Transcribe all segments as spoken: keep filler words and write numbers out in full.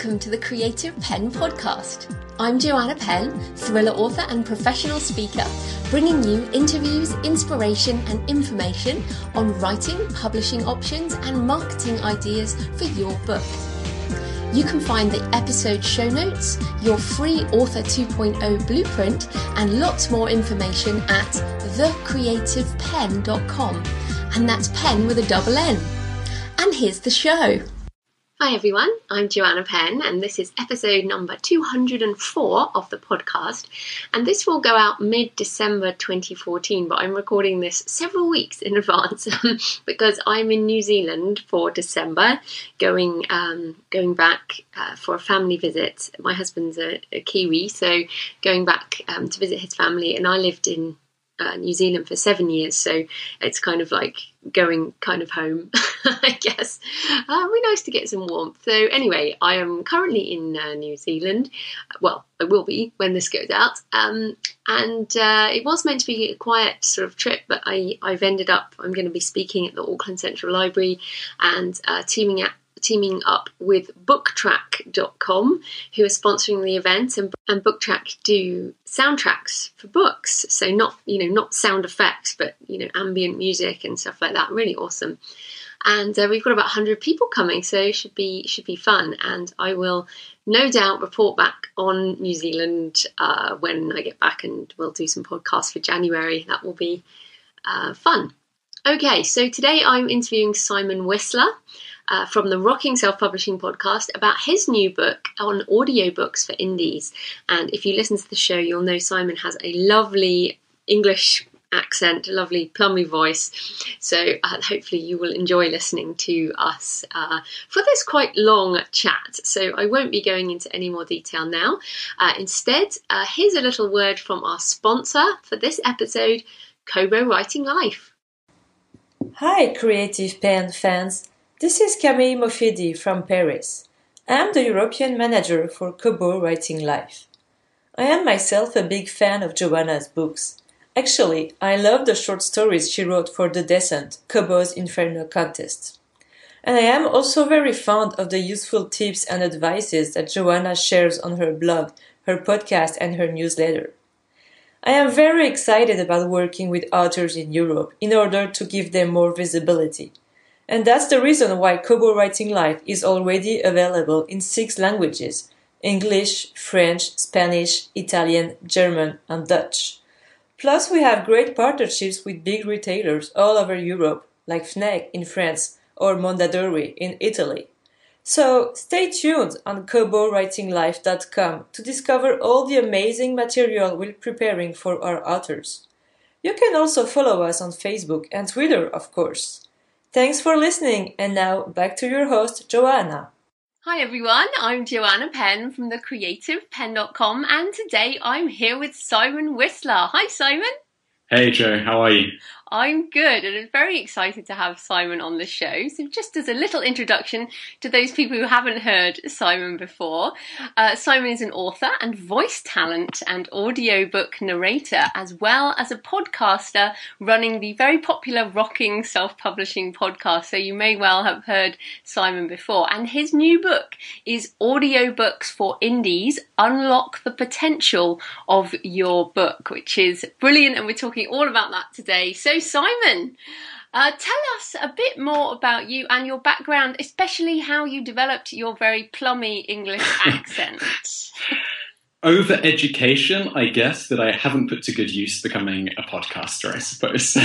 welcome to the Creative Penn podcast. I'm Joanna Penn, thriller author and professional speaker, bringing you interviews, inspiration and information on writing, publishing options and marketing ideas for your book. You can find the episode show notes, your free Author two point oh blueprint and lots more information at the creative penn dot com, and that's pen with a double N. And here's the show. Hi everyone, I'm Joanna Penn and this is episode number two hundred four of the podcast, and this will go out mid-December twenty fourteen, but I'm recording this several weeks in advance because I'm in New Zealand for December, going um, going back uh, for a family visit. My husband's a, a Kiwi, so going back um, to visit his family, and I lived in Uh, New Zealand for seven years, so it's kind of like going kind of home, I guess. Uh, it'd be nice to get some warmth. So anyway, I am currently in uh, New Zealand. Well, I will be when this goes out. Um, and uh, it was meant to be a quiet sort of trip, but I, I've ended up, I'm going to be speaking at the Auckland Central Library and uh, teaming up teaming up with booktrack dot com, who are sponsoring the event, and, and Booktrack do soundtracks for books, so not, you know, not sound effects, but, you know, ambient music and stuff like that. Really awesome. And uh, we've got about one hundred people coming, so it should be should be fun, and I will no doubt report back on New Zealand uh, when I get back, and we'll do some podcasts for January. That will be uh, fun. Okay, so today I'm interviewing Simon Whistler Uh, from the Rocking Self-Publishing podcast about his new book on audiobooks for indies. And if you listen to the show, you'll know Simon has a lovely English accent, a lovely plummy voice. So uh, hopefully you will enjoy listening to us uh, for this quite long chat. So I won't be going into any more detail now. Uh, instead, uh, here's a little word from our sponsor for this episode, Kobo Writing Life. Hi, Creative Penn fans. This is Camille Mofidi from Paris. I am the European manager for Kobo Writing Life. I am myself a big fan of Joanna's books. Actually, I love the short stories she wrote for The Descent, Kobo's Inferno contest. And I am also very fond of the useful tips and advices that Joanna shares on her blog, her podcast and her newsletter. I am very excited about working with authors in Europe in order to give them more visibility. And that's the reason why Kobo Writing Life is already available in six languages: English, French, Spanish, Italian, German, and Dutch. Plus, we have great partnerships with big retailers all over Europe, like Fnac in France or Mondadori in Italy. So stay tuned on kobo writing life dot com to discover all the amazing material we're preparing for our authors. You can also follow us on Facebook and Twitter, of course. Thanks for listening, and now back to your host, Joanna. Hi everyone, I'm Joanna Penn from the creative penn dot com, and today I'm here with Simon Whistler. Hi Simon. Hey Joe, how are you? I'm good, and I'm very excited to have Simon on the show. So just as a little introduction to those people who haven't heard Simon before, uh, Simon is an author and voice talent and audiobook narrator, as well as a podcaster running the very popular Rocking Self-Publishing podcast. So you may well have heard Simon before. And his new book is Audiobooks for Indies, Unlock the Potential of Your Book, which is brilliant, and we're talking all about that today. So Simon, uh, tell us a bit more about you and your background, especially how you developed your very plummy English accent. Over education, I guess, that I haven't put to good use becoming a podcaster, I suppose.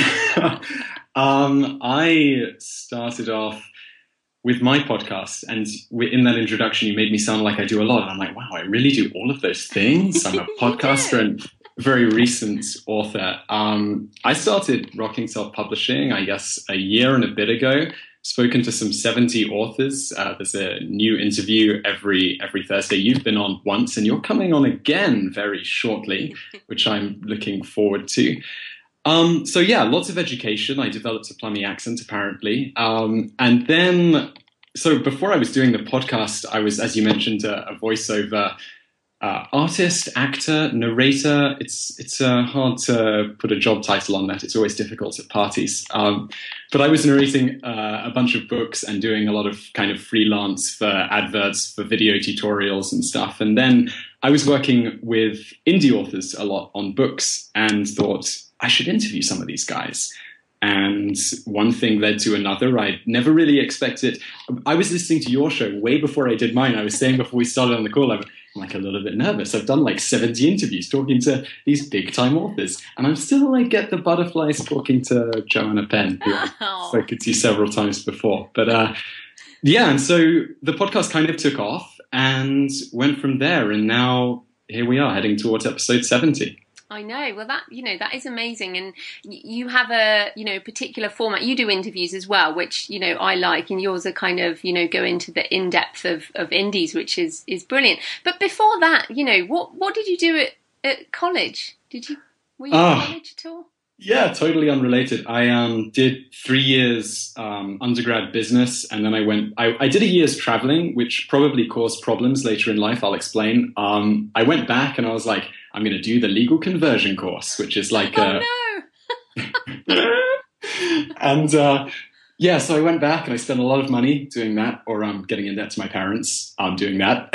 um, I started off with my podcast, and in that introduction, you made me sound like I do a lot. And I'm like, wow, I really do all of those things. I'm a podcaster and very recent author. Um, I started Rocking Self-Publishing, I guess, a year and a bit ago. Spoken to some seventy authors. Uh, there's a new interview every every Thursday. You've been on once, and you're coming on again very shortly, which I'm looking forward to. Um, so yeah, lots of education. I developed a plummy accent, apparently. Um, and then, so before I was doing the podcast, I was, as you mentioned, a, a voiceover uh, artist, actor, narrator. It's it's uh, hard to put a job title on that. It's always difficult at parties. Um, but I was narrating uh, a bunch of books and doing a lot of kind of freelance for adverts, for video tutorials and stuff. And then I was working with indie authors a lot on books and thought I should interview some of these guys. And one thing led to another. I never really expected. I was listening to your show way before I did mine. I was saying before we started on the call, I'm like a little bit nervous. I've done like seventy interviews talking to these big time authors, and I'm still like get the butterflies talking to Joanna Penn, who I've spoken to several times before. But uh, yeah, and so the podcast kind of took off and went from there, and now here we are heading towards episode seventy. I know. Well, that, you know, that is amazing. And you have a, you know, particular format. You do interviews as well, which, you know, I like. And yours are kind of, you know, go into the in-depth of, of indies, which is, is brilliant. But before that, you know, what, what did you do at, at college? Did you, were you oh, at college at all? Yeah, totally unrelated. I um, did three years um, undergrad business, and then I went, I, I did a year's traveling, which probably caused problems later in life. I'll explain. Um, I went back and I was like, I'm going to do the legal conversion course, which is like, oh, uh, no. and uh, yeah, so I went back and I spent a lot of money doing that, or um, getting in debt to my parents um, doing that.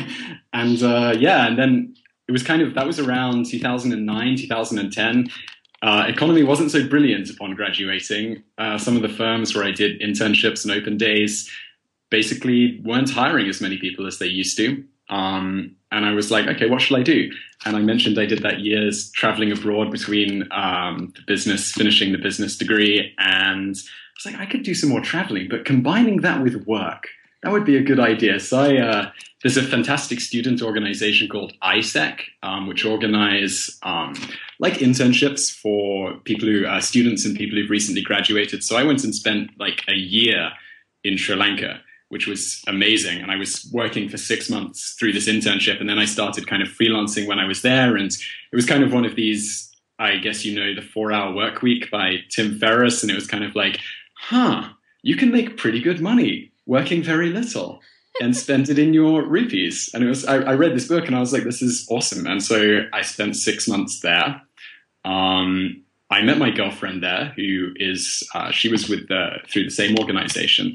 and uh, yeah, and then it was kind of, that was around two thousand nine, two thousand ten. Uh, economy wasn't so brilliant upon graduating. Uh, some of the firms where I did internships and open days basically weren't hiring as many people as they used to. Um, and I was like, okay, what should I do? And I mentioned I did that year's traveling abroad between um, the business, finishing the business degree. And I was like, I could do some more traveling, but combining that with work, that would be a good idea. So I, uh, there's a fantastic student organization called I S E C, um, which organize um, like internships for people who are students and people who've recently graduated. So I went and spent like a year in Sri Lanka, which was amazing. And I was working for six months through this internship. And then I started kind of freelancing when I was there. And it was kind of one of these, I guess, you know, the four hour work week by Tim Ferriss. And it was kind of like, huh, you can make pretty good money working very little and spend it in your rupees. And it was, I, I read this book and I was like, this is awesome. And so I spent six months there. Um, I met my girlfriend there, who is, uh, she was with the, through the same organization.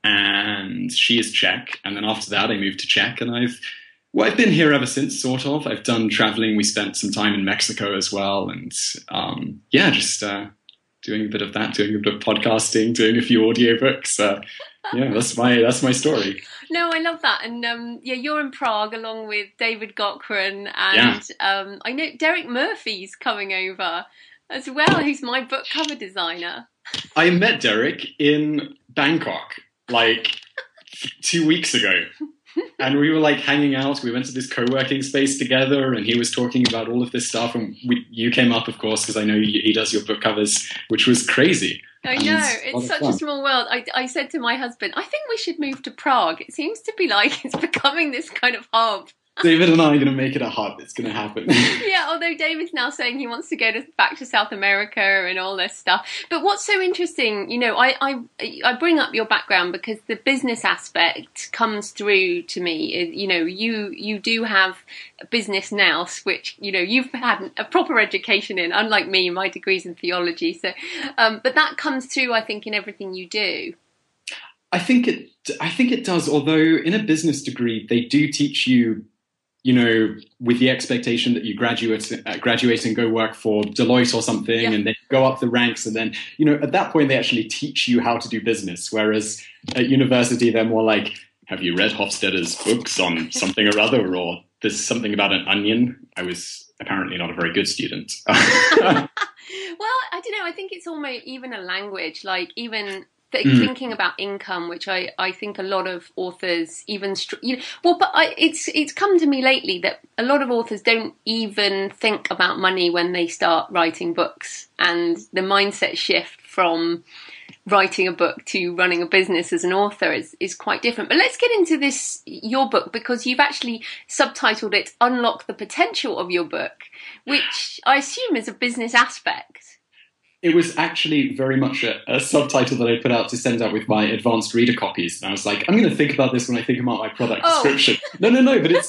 And she is Czech. And then after that, I moved to Czech. And I've, well, I've been here ever since, sort of. I've done traveling. We spent some time in Mexico as well. And um, yeah, just uh, doing a bit of that, doing a bit of podcasting, doing a few audiobooks. Uh, yeah, that's my that's my story. No, I love that. And um, yeah, you're in Prague along with David Gochran. And yeah. um, I know Derek Murphy's coming over as well, who's my book cover designer. I met Derek in Bangkok like two weeks ago. And we were like hanging out. We went to this co-working space together and he was talking about all of this stuff. And we, you came up, of course, because I know he, he does your book covers, which was crazy. I know. It's, it's such fun. A small world. I, I said to my husband, I think we should move to Prague. It seems to be like it's becoming this kind of hub. David and I are going to make it a hub. It's going to happen. Yeah, although David's now saying he wants to go to, back to South America and all this stuff. But what's so interesting, you know, I, I I bring up your background because the business aspect comes through to me. You know, you you do have a business now, which, you know, you've had a proper education in, unlike me, my degree's in theology. So, um, but that comes through, I think, in everything you do. I think it. I think it does. Although in a business degree, they do teach you, you know, with the expectation that you graduate, uh, graduate and go work for Deloitte or something, yeah. and then go up the ranks. And then, you know, at that point, they actually teach you how to do business. Whereas at university, they're more like, have you read Hofstadter's books on something or other? Or there's something about an onion. I was apparently not a very good student. Well, I don't know. I think it's almost even a language, like even Th- mm. thinking about income, which I, I think a lot of authors even, str- you know, well, but I, it's it's come to me lately that a lot of authors don't even think about money when they start writing books, and the mindset shift from writing a book to running a business as an author is, is quite different. But let's get into this, your book, because you've actually subtitled it Unlock the Potential of Your Book, which I assume is a business aspect. It was actually very much a, a subtitle that I put out to send out with my advanced reader copies. And I was like, I'm going to think about this when I think about my product oh. description. No, no, no. But it's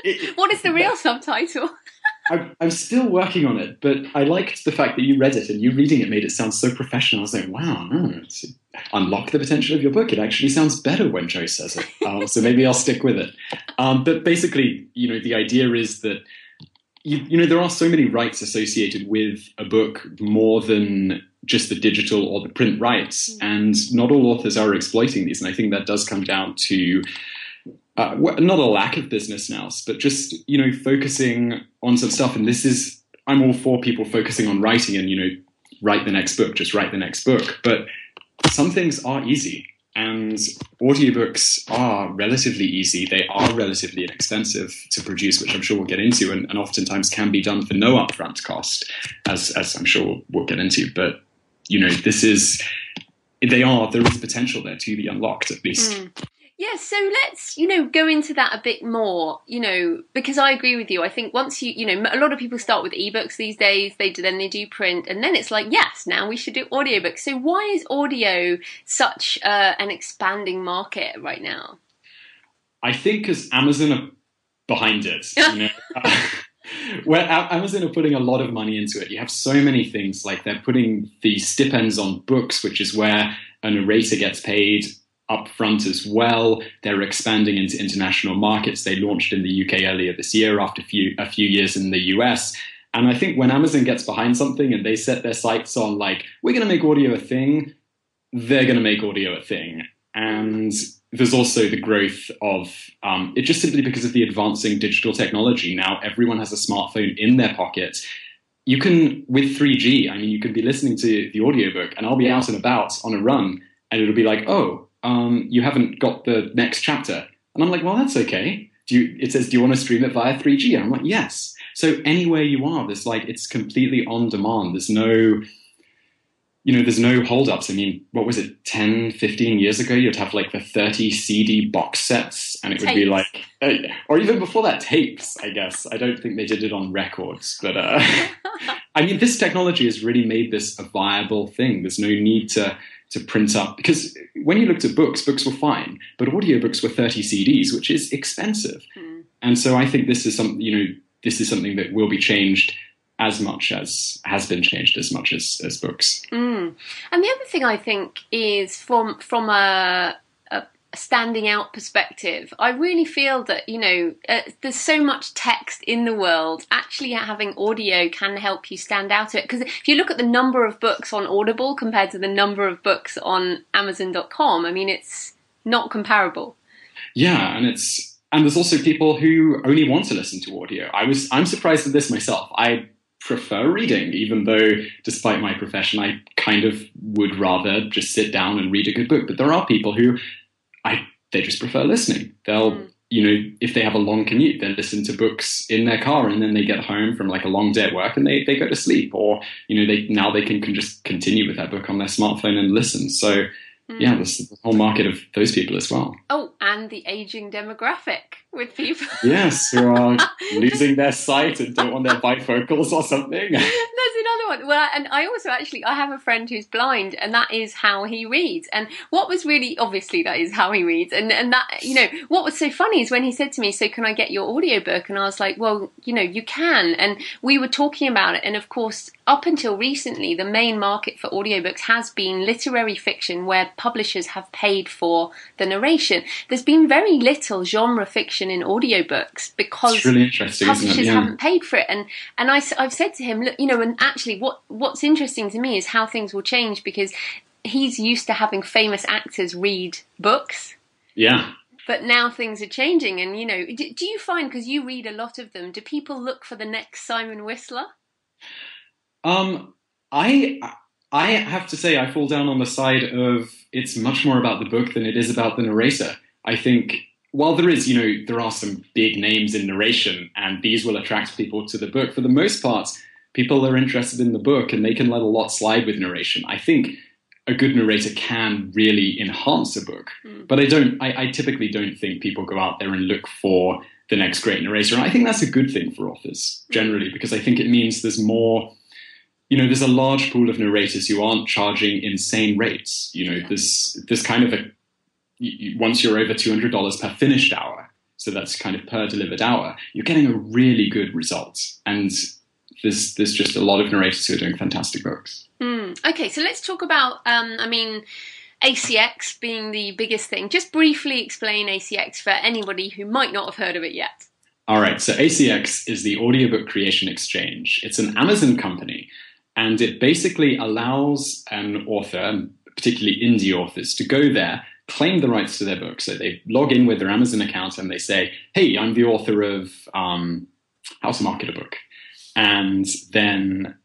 it, What is the real subtitle? I'm, I'm still working on it, but I liked the fact that you read it and you reading it made it sound so professional. I was like, wow, no, it's, unlock the potential of your book. It actually sounds better when Joe says it. Um, so maybe I'll stick with it. Um, but basically, you know, the idea is that, you, you know, there are so many rights associated with a book more than just the digital or the print rights. Mm. And not all authors are exploiting these. And I think that does come down to Uh, not a lack of business nous, but just, you know, focusing on some stuff. And this is, I'm all for people focusing on writing and, you know, write the next book, just write the next book. But some things are easy, and audiobooks are relatively easy. They are relatively inexpensive to produce, which I'm sure we'll get into, and, and oftentimes can be done for no upfront cost, as, as I'm sure we'll get into. But, you know, this is, they are, there is potential there to be unlocked at least. Mm. Yeah, so let's, you know, go into that a bit more, you know, because I agree with you. I think once you, you know, a lot of people start with ebooks these days, they do, then they do print, and then it's like, yes, now we should do audiobooks. So why is audio such uh, an expanding market right now? I think because Amazon are behind it, you know. uh, where Amazon are putting a lot of money into it. You have so many things, like they're putting the stipends on books, which is where a narrator gets paid up front as well. They're expanding into international markets. They launched in the U K earlier this year after a few, a few years in the U S. And I think when Amazon gets behind something and they set their sights on, like, we're going to make audio a thing, they're going to make audio a thing. And there's also the growth of um, it, just simply because of the advancing digital technology. Now everyone has a smartphone in their pocket. You can, with three G, I mean, you can be listening to the audiobook and I'll be out and about on a run and it'll be like, oh, Um, you haven't got the next chapter. And I'm like, well, that's okay. Do you, it says, do you want to stream it via three G? And I'm like, yes. So anywhere you are, there's like, it's completely on demand. There's no, you know, there's no holdups. I mean, what was it, ten, fifteen years ago? You'd have like the thirty C D box sets and it would tapes. be like, uh, or even before that, tapes, I guess. I don't think they did it on records, but uh, I mean, this technology has really made this a viable thing. There's no need to, to print up, because when you looked at books, books were fine, but audiobooks were thirty C Ds, which is expensive. Mm. And so I think this is some, you know, this is something that will be changed as much as has been changed as much as, as books. Mm. And the other thing I think is from, from a, a standing out perspective, I really feel that, you know, uh, there's so much text in the world. Actually having audio can help you stand out to it. Because if you look at the number of books on Audible compared to the number of books on Amazon dot com, I mean, it's not comparable. Yeah, and it's and there's also people who only want to listen to audio. I was I'm surprised at this myself. I prefer reading, even though despite my profession, I kind of would rather just sit down and read a good book. But there are people who I they just prefer listening. They'll, mm. you know, if they have a long commute, they listen to books in their car and then they get home from like a long day at work and they, they go to sleep, or, you know, they now they can, can just continue with that book on their smartphone and listen. So mm. yeah, there's the whole market of those people as well. Oh, and the aging demographic with people. Yes, who are losing their sight and don't want their bifocals or something. There's another one. Well, and I also actually, I have a friend who's blind, and that is how he reads. And what was really, obviously that is how he reads. And, and that, you know, what was so funny is when he said to me, so can I get your audiobook? And I was like, well, you know, you can. And we were talking about it. And of course, up until recently, the main market for audiobooks has been literary fiction, where publishers have paid for the narration. There's been very little genre fiction in audiobooks because it's really interesting, publishers isn't it? Yeah. haven't paid for it. And and I, I've said to him, look, you know, and actually what, what's interesting to me is how things will change, because he's used to having famous actors read books. Yeah. But now things are changing. And, you know, do, do you find, because you read a lot of them, do people look for the next Simon Whistler? Um, I I have to say I fall down on the side of it's much more about the book than it is about the narrator. I think while there is, you know, there are some big names in narration and these will attract people to the book, for the most part, people are interested in the book and they can let a lot slide with narration. I think a good narrator can really enhance a book, mm. but I don't, I, I typically don't think people go out there and look for the next great narrator. And I think that's a good thing for authors generally, because I think it means there's more, you know, there's a large pool of narrators who aren't charging insane rates. You know, there's, there's kind of a, once you're over two hundred dollars per finished hour, so that's kind of per delivered hour, you're getting a really good result. And there's there's just a lot of narrators who are doing fantastic books. Mm. Okay, so let's talk about, um, I mean, A C X being the biggest thing. Just briefly explain A C X for anybody who might not have heard of it yet. All right, so A C X is the Audiobook Creation Exchange. It's an Amazon company, and it basically allows an author, particularly indie authors, to go there, claim the rights to their book. So they log in with their Amazon account and they say, hey, I'm the author of um, How to Market a Book. And then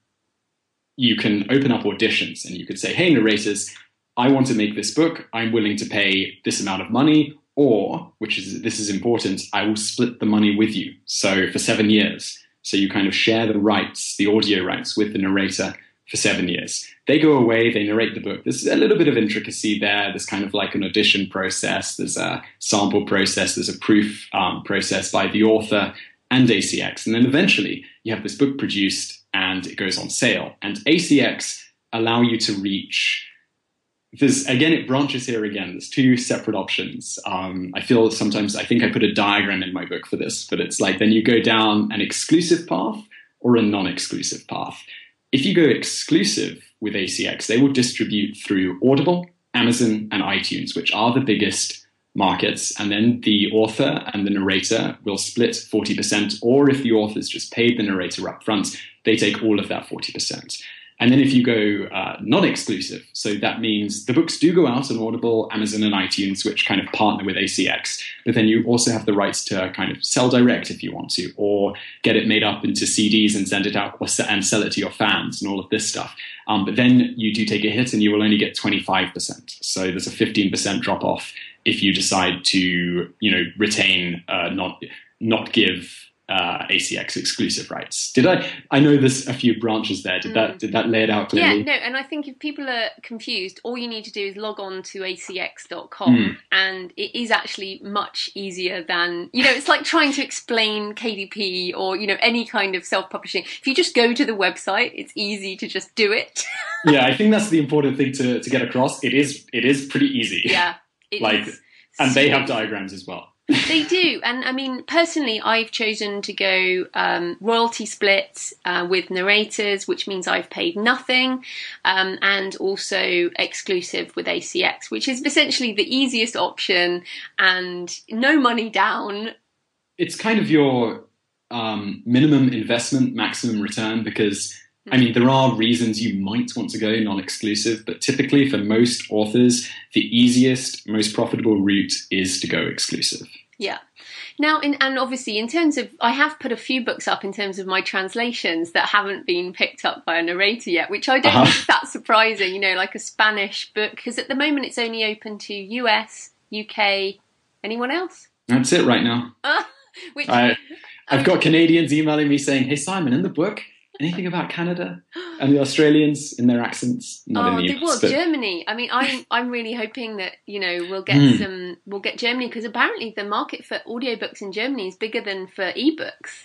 you can open up auditions and you could say, hey, narrators, I want to make this book. I'm willing to pay this amount of money. Or, which is this is important, I will split the money with you. So for seven years. So you kind of share the rights, the audio rights with the narrator for seven years. They go away, they narrate the book. There's a little bit of intricacy there. There's kind of like an audition process. There's a sample process. There's a proof um, process by the author and A C X. And then eventually you have this book produced and it goes on sale. And A C X allow you to reach... There's, again, it branches here again. There's two separate options. Um, I feel sometimes, I think I put a diagram in my book for this, but it's like then you go down an exclusive path or a non-exclusive path. If you go exclusive with A C X, they will distribute through Audible, Amazon, and iTunes, which are the biggest markets. And then the author and the narrator will split forty percent, or if the author's just paid the narrator up front, they take all of that forty percent. And then if you go uh, non-exclusive, so that means the books do go out on Audible, Amazon, and iTunes, which kind of partner with A C X. But then you also have the rights to kind of sell direct if you want to, or get it made up into C Ds and send it out or se- and sell it to your fans and all of this stuff. Um, but then you do take a hit and you will only get twenty-five percent. So there's a fifteen percent drop off if you decide to, you know, retain, uh, not not give Uh, A C X exclusive rights. Did I? I know there's a few branches there. Did mm. that? Did that lay it out clearly? Yeah, no. And I think if people are confused, all you need to do is log on to A C X dot com, mm. and it is actually much easier than, you know. It's like trying to explain K D P or, you know, any kind of self-publishing. If you just go to the website, it's easy to just do it. Yeah, I think that's the important thing to to get across. It is. It is pretty easy. Yeah, it like, is. And they have diagrams as well. They do. And I mean, personally, I've chosen to go um, royalty splits uh, with narrators, which means I've paid nothing, um, and also exclusive with A C X, which is essentially the easiest option and no money down. It's kind of your um, minimum investment, maximum return, because I mean, there are reasons you might want to go non-exclusive, but typically for most authors, the easiest, most profitable route is to go exclusive. Yeah. Now, in, and obviously in terms of, I have put a few books up in terms of my translations that haven't been picked up by a narrator yet, which I don't uh-huh. think that's surprising, you know, like a Spanish book, because at the moment it's only open to U S, U K, anyone else? That's it right now. Uh, which, I, I've got Canadians emailing me saying, hey, Simon, in the book, anything about Canada and the Australians in their accents? Not oh, in the they will. but... Germany. I mean, I'm I'm really hoping that, you know, we'll get mm. some. We'll get Germany, because apparently the market for audiobooks in Germany is bigger than for ebooks.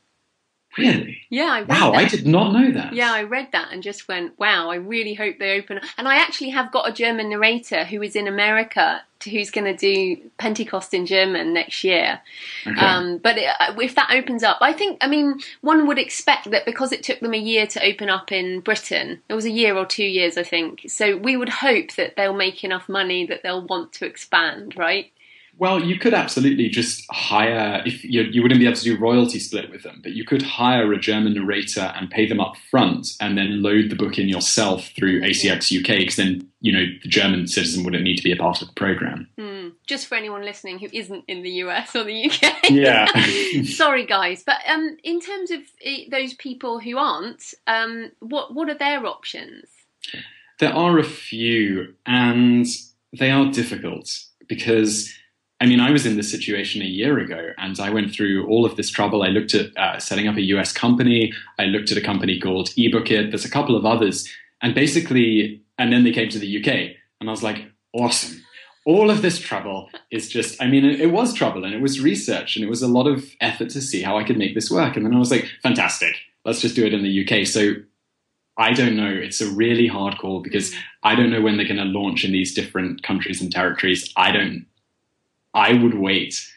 Really? Yeah, I read wow, that. I did not know that. Yeah, I read that and just went, wow, I really hope they open. And I actually have got a German narrator who is in America to, who's going to do Pentecost in German next year. Okay. Um, but it, if that opens up, I think, I mean, one would expect that because it took them a year to open up in Britain, it was a year or two years, I think. So we would hope that they'll make enough money that they'll want to expand, right? Well, you could absolutely just hire, if you, you wouldn't be able to do royalty split with them, but you could hire a German narrator and pay them up front and then load the book in yourself through A C X U K, because then, you know, the German citizen wouldn't need to be a part of the program. Mm, just for anyone listening who isn't in the U S or the U K. Yeah. Sorry, guys. But um, in terms of those people who aren't, um, what what are their options? There are a few, and they are difficult because... I mean, I was in this situation a year ago, and I went through all of this trouble. I looked at uh, setting up a U S company. I looked at a company called eBookit. There's a couple of others. And basically, and then they came to the U K. And I was like, awesome. All of this trouble is just, I mean, it, it was trouble, and it was research, and it was a lot of effort to see how I could make this work. And then I was like, fantastic. Let's just do it in the U K. So I don't know. It's a really hard call because I don't know when they're going to launch in these different countries and territories. I don't I would wait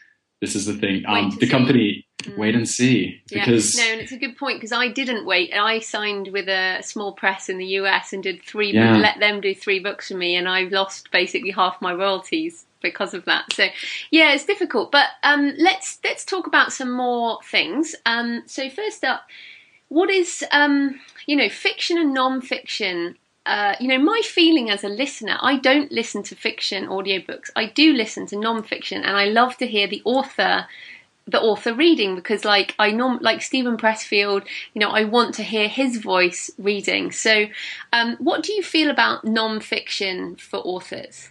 This is the thing. Um, to the see. company, Mm. wait and see. Because yeah. No, and it's a good point because I didn't wait. And I signed with a small press in the U S and did three, Yeah. let them do three books for me, and I lost basically half my royalties because of that. So yeah, it's difficult. But um, let's let's talk about some more things. Um, so first up, what is um, you know, fiction and non-fiction? Uh, you know, my feeling as a listener, I don't listen to fiction audiobooks. I do listen to non-fiction, and I love to hear the author, the author reading because, like, I norm like Stephen Pressfield. You know, I want to hear his voice reading. So, um, what do you feel about non-fiction for authors?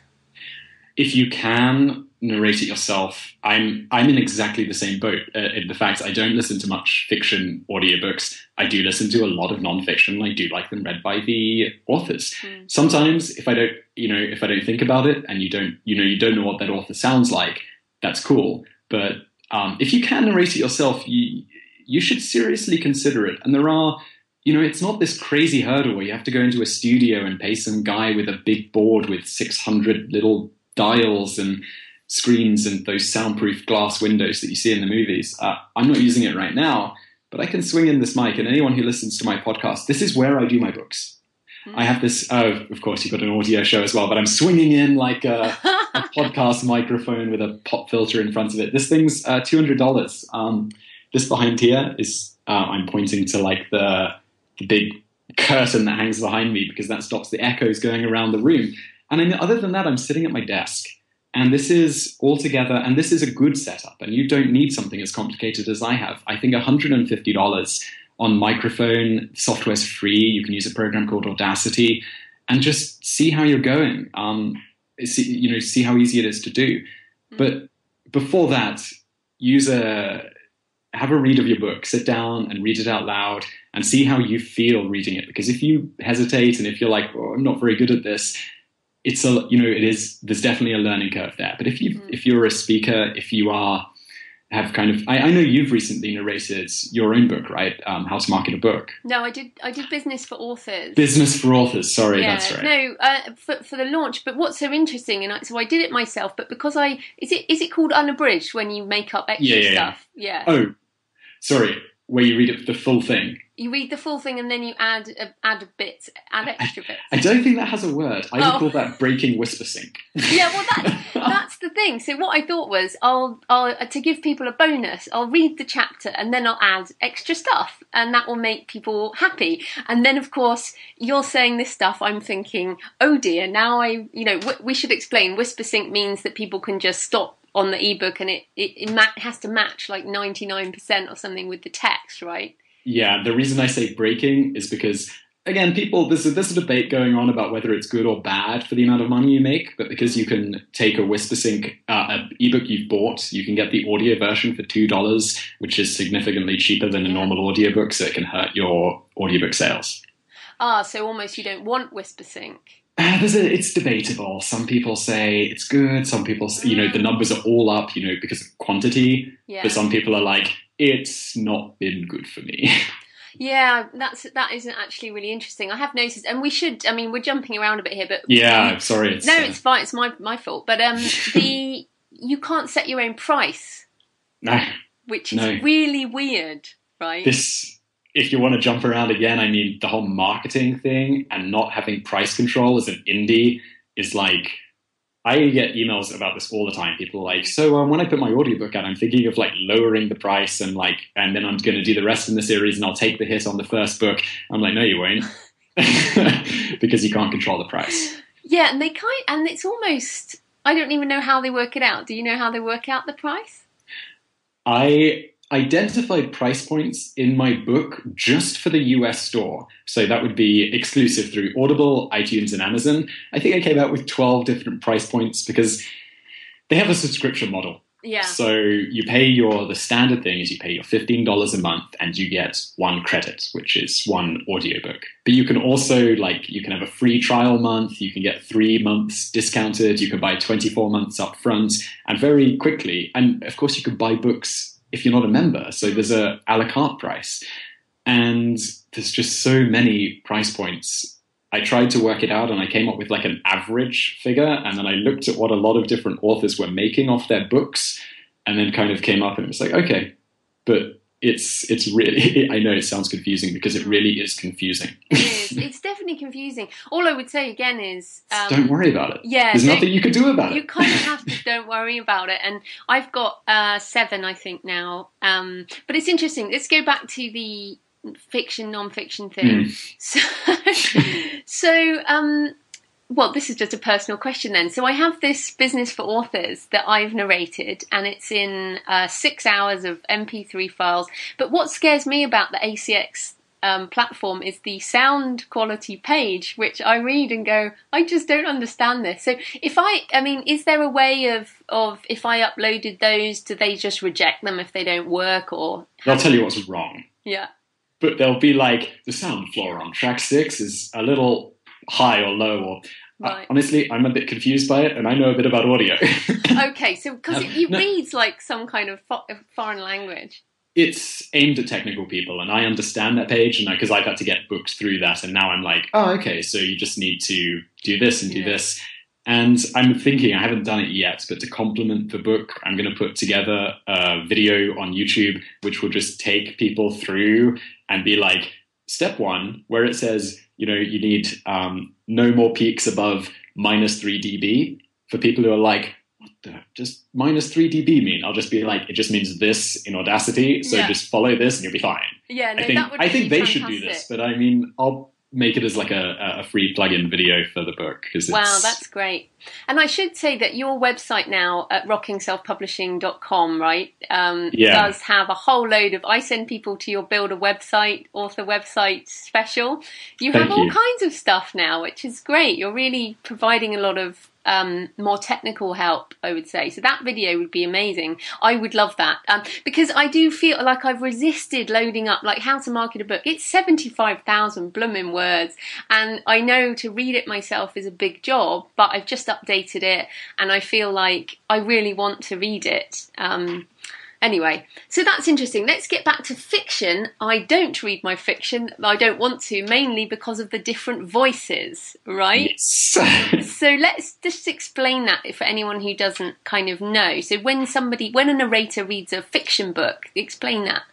If you can narrate it yourself, I'm I'm in exactly the same boat. Uh, in the fact, I don't listen to much fiction audiobooks. I do listen to a lot of nonfiction. I do like them read by the authors. Mm. Sometimes, if I don't, you know, if I don't think about it, and you don't, you know, you don't know what that author sounds like, that's cool. But um, if you can narrate it yourself, you you should seriously consider it. And there are, you know, it's not this crazy hurdle where you have to go into a studio and pay some guy with a big board with six hundred little dials and screens and those soundproof glass windows that you see in the movies. Uh, I'm not using it right now, but I can swing in this mic, and anyone who listens to my podcast, this is where I do my books. Mm. I have this, oh, of course, you've got an audio show as well, but I'm swinging in like a, a podcast microphone with a pop filter in front of it. This thing's uh, two hundred dollars. Um, this behind here is, uh, I'm pointing to like the, the big curtain that hangs behind me because that stops the echoes going around the room. And I mean, other than that, I'm sitting at my desk, and this is all together, and this is a good setup, and you don't need something as complicated as I have. I think one hundred fifty dollars on microphone, software's free, you can use a program called Audacity, and just see how you're going, um, see, you know, see how easy it is to do. Mm-hmm. But before that, use a, have a read of your book, sit down and read it out loud, and see how you feel reading it, because if you hesitate, and if you're like, oh, I'm not very good at this, it's a, you know, it is, there's definitely a learning curve there. But if you, mm. if you're a speaker, if you are, have kind of, I, I know you've recently narrated your own book, right? Um, How to Market a Book. No, I did, I did Business for Authors. Business for Authors. Sorry, yeah, that's right. No, uh, for, for the launch. But what's so interesting, and I, so I did it myself, but because I, is it, is it called unabridged when you make up extra yeah, yeah, stuff? Yeah. yeah. Oh, sorry. Where you read it the full thing. You read the full thing and then you add a, add a bit, add extra bits. I don't think that has a word. I would oh. call that breaking whisper sync. Yeah, well, that, that's the thing. So what I thought was, I'll, I'll to give people a bonus, I'll read the chapter and then I'll add extra stuff, and that will make people happy. And then, of course, you're saying this stuff. I'm thinking, oh dear, now I, you know, w- we should explain. Whisper sync means that people can just stop on the ebook, and it it, it ma- has to match like ninety-nine percent or something with the text, right? Yeah, the reason I say breaking is because, again, people, there's a, there's a debate going on about whether it's good or bad for the amount of money you make, but because you can take a WhisperSync uh, an ebook you've bought, you can get the audio version for two dollars, which is significantly cheaper than a normal audiobook, so it can hurt your audiobook sales. Ah, so almost you don't want WhisperSync. Uh, there's a, it's debatable. Some people say it's good. Some people, say, you know, the numbers are all up, you know, because of quantity. Yeah. But some people are like, it's not been good for me. Yeah, that's that isn't actually really interesting. I have noticed, and we should. I mean, we're jumping around a bit here, but yeah, sorry. It's, no, uh, it's fine. It's my my fault. But um, the you can't set your own price. No, which is no. really weird, right? This. If you want to jump around again, I mean, the whole marketing thing and not having price control as an indie is like, I get emails about this all the time. People are like, so um, when I put my audiobook out, I'm thinking of like lowering the price and like, and then I'm going to do the rest in the series and I'll take the hit on the first book. I'm like, no, you won't. Because you can't control the price. Yeah, and they kind, and it's almost, I don't even know how they work it out. Do you know how they work out the price? I identified price points in my book just for the U S store. So that would be exclusive through Audible, iTunes, and Amazon. I think I came out with twelve different price points because they have a subscription model. Yeah. So you pay your, the standard thing is you pay your fifteen dollars a month and you get one credit, which is one audiobook. But you can also, like, you can have a free trial month, you can get three months discounted, you can buy twenty-four months up front, and very quickly, and of course you can buy books if you're not a member. So there's a a la carte price. And there's just so many price points. I tried to work it out and I came up with like an average figure. And then I looked at what a lot of different authors were making off their books. and then kind of came up and it was like, okay, but it's it's really, I know it sounds confusing because it really is confusing. It is. It's definitely confusing. All I would say again is... Um, don't worry about it. Yeah. There's nothing you can do about you it. You kind of have to don't worry about it. And I've got uh, seven, I think, now. Um, but it's interesting. Let's go back to the fiction, non-fiction thing. Mm. So, so um, well, this is just a personal question then. So I have this business for authors that I've narrated, and it's in uh, six hours of M P three files. But what scares me about the A C X um, platform is the sound quality page, which I read and go, I just don't understand this. So if I, I mean, is there a way of, of if I uploaded those, do they just reject them if they don't work? Or I'll tell you what's wrong. Yeah. But they'll be like, the sound floor on track six is a little high or low, or right. uh, honestly, I'm a bit confused by it, and I know a bit about audio. Okay, so because um, it, it no, reads like some kind of fo- foreign language. It's aimed at technical people, and I understand that page, and because I've had to get books through that, and now I'm like, oh, okay, so you just need to do this and do yeah. this. And I'm thinking, I haven't done it yet, but to complement the book, I'm going to put together a video on YouTube, which will just take people through and be like, step one, where it says, you know, you need um, no more peaks above minus three dB. For people who are like, what the, just minus three dB mean? I'll just be like, it just means this in Audacity, so yeah. just follow this and you'll be fine. Yeah, no, I think, that would I think be they fantastic. should do this, but I mean, I'll make it as like a, a free plug-in video for the book. Cause it's... Wow, that's great. And I should say that your website now at rocking self publishing dot com, right, um, yeah. does have a whole load of, I send people to your Build a Website, author website special. You have Thank all you. kinds of stuff now, which is great. You're really providing a lot of um, more technical help, I would say. So that video would be amazing. I would love that. Um, because I do feel like I've resisted loading up, like how to market a book. It's seventy-five thousand blooming words. And I know to read it myself is a big job, but I've just updated it and I feel like I really want to read it. Um, Anyway, so that's interesting. Let's get back to fiction. I don't read my fiction. I don't want to, mainly because of the different voices, right? Yes. So let's just explain that for anyone who doesn't kind of know. So when somebody, when a narrator reads a fiction book, explain that.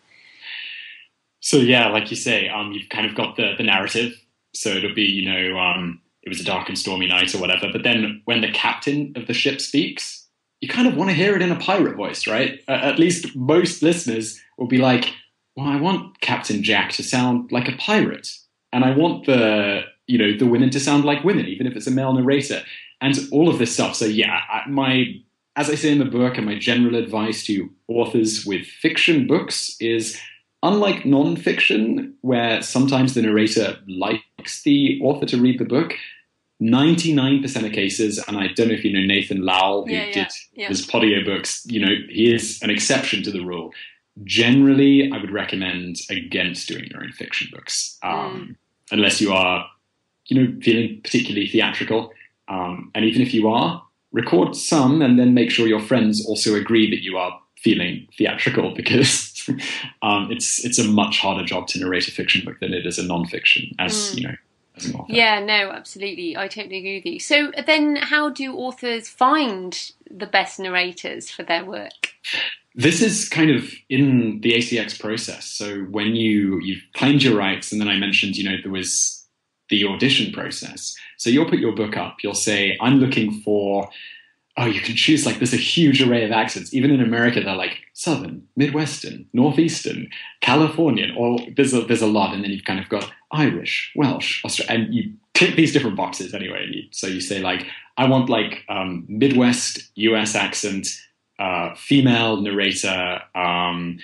So yeah, like you say, um, you've kind of got the, the narrative. So it'll be, you know, um, it was a dark and stormy night or whatever. But then when the captain of the ship speaks, you kind of want to hear it in a pirate voice, right? Uh, at least most listeners will be like, well, I want Captain Jack to sound like a pirate. And I want the, you know, the women to sound like women, even if it's a male narrator. And all of this stuff. So yeah, my, as I say in the book, and my general advice to authors with fiction books is, unlike non-fiction, where sometimes the narrator likes the author to read the book, ninety-nine percent of cases, and I don't know if you know Nathan Lowell, who yeah, yeah, did yeah. his Podio books, you know, he is an exception to the rule. Generally, I would recommend against doing your own fiction books, um, mm. unless you are, you know, feeling particularly theatrical. Um, and even if you are, record some and then make sure your friends also agree that you are feeling theatrical, because um, it's it's a much harder job to narrate a fiction book than it is a non-fiction, as mm. you know. Yeah, no, absolutely. I totally agree with you. So then how do authors find the best narrators for their work? This is kind of in the A C X process. So when you, you've claimed your rights, and then I mentioned, you know, there was the audition process. So you'll put your book up, you'll say, I'm looking for, oh, you can choose, like, there's a huge array of accents. Even in America, they're like Southern, Midwestern, Northeastern, Californian, or there's a, there's a lot. And then you've kind of got Irish, Welsh, Australian, and you tick these different boxes anyway. And you, so you say, like, I want, like, um, Midwest U S accent, uh, female narrator, um,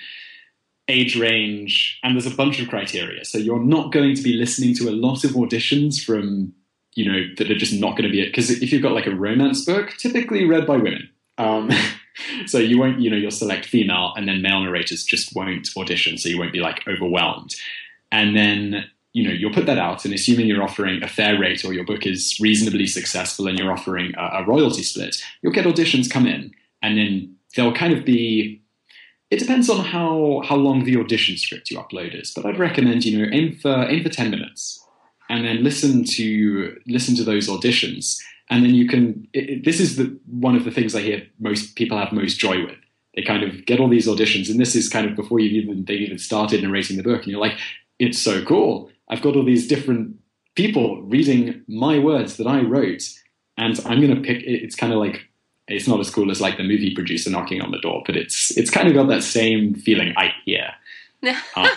age range, and there's a bunch of criteria. So you're not going to be listening to a lot of auditions from, you know, that are just not going to be it. Because if you've got like a romance book, typically read by women. Um, so you won't, you know, you'll select female, and then male narrators just won't audition. So you won't be like overwhelmed. And then, you know, you'll put that out, and assuming you're offering a fair rate, or your book is reasonably successful and you're offering a, a royalty split, you'll get auditions come in, and then they'll kind of be, it depends on how, how long the audition script you upload is. But I'd recommend, you know, aim for, aim for ten minutes. And then listen to listen to those auditions, and then you can. It, it, this is the one of the things I hear most people have most joy with. they kind of get all these auditions, and this is kind of before you've even they've even started narrating the book, and you're like, it's so cool. I've got all these different people reading my words that I wrote, and I'm going to pick. It's kind of like, it's not as cool as like the movie producer knocking on the door, but it's it's kind of got that same feeling. I hear. um,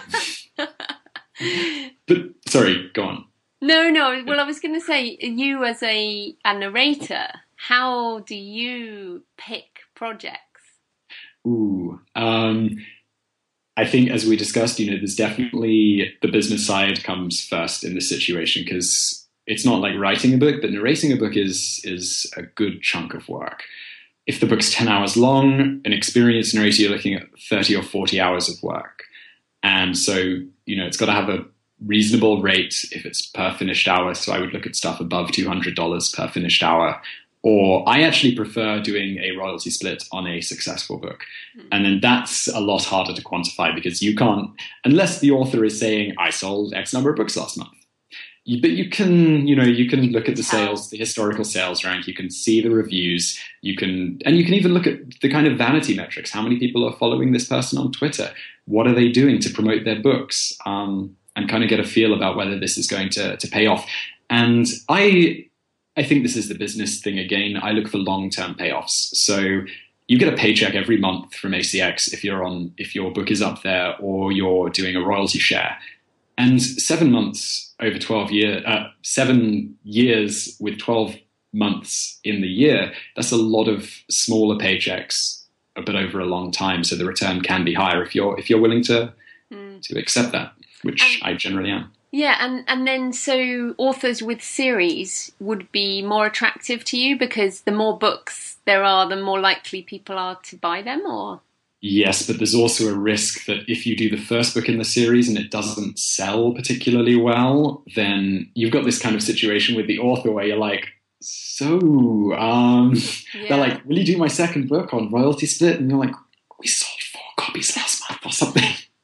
but sorry, go on. No, no. Well, I was going to say, you as a, a narrator, how do you pick projects? Ooh, um, I think as we discussed, you know, there's definitely the business side comes first in this situation, because it's not like writing a book, but narrating a book is is a good chunk of work. If the book's ten hours long, an experienced narrator, you're looking at thirty or forty hours of work. And so, you know, it's got to have a reasonable rate if it's per finished hour. So I would look at stuff above two hundred dollars per finished hour. Or I actually prefer doing a royalty split on a successful book. Mm. And then that's a lot harder to quantify, because you can't, unless the author is saying, I sold X number of books last month. You, but you can, you know, you can look at the sales, the historical sales rank, you can see the reviews, you can, and you can even look at the kind of vanity metrics. How many people are following this person on Twitter? What are they doing to promote their books? Um, and kind of get a feel about whether this is going to, to pay off. And I, I think this is the business thing again. I look for long-term payoffs. So you get a paycheck every month from A C X if you're on, if your book is up there, or you're doing a royalty share. And seven months over twelve years, uh, seven years with twelve months in the year, that's a lot of smaller paychecks, but over a long time. So the return can be higher if you're if you're willing to mm. to accept that, which um, I generally am. Yeah, and, and then so authors with series would be more attractive to you, because the more books there are, the more likely people are to buy them, or? Yes, but there's also a risk that if you do the first book in the series and it doesn't sell particularly well, then you've got this kind of situation with the author where you're like, so, um, yeah. They're like, will you do my second book on royalty split? And you're like, we sold four copies last month or something.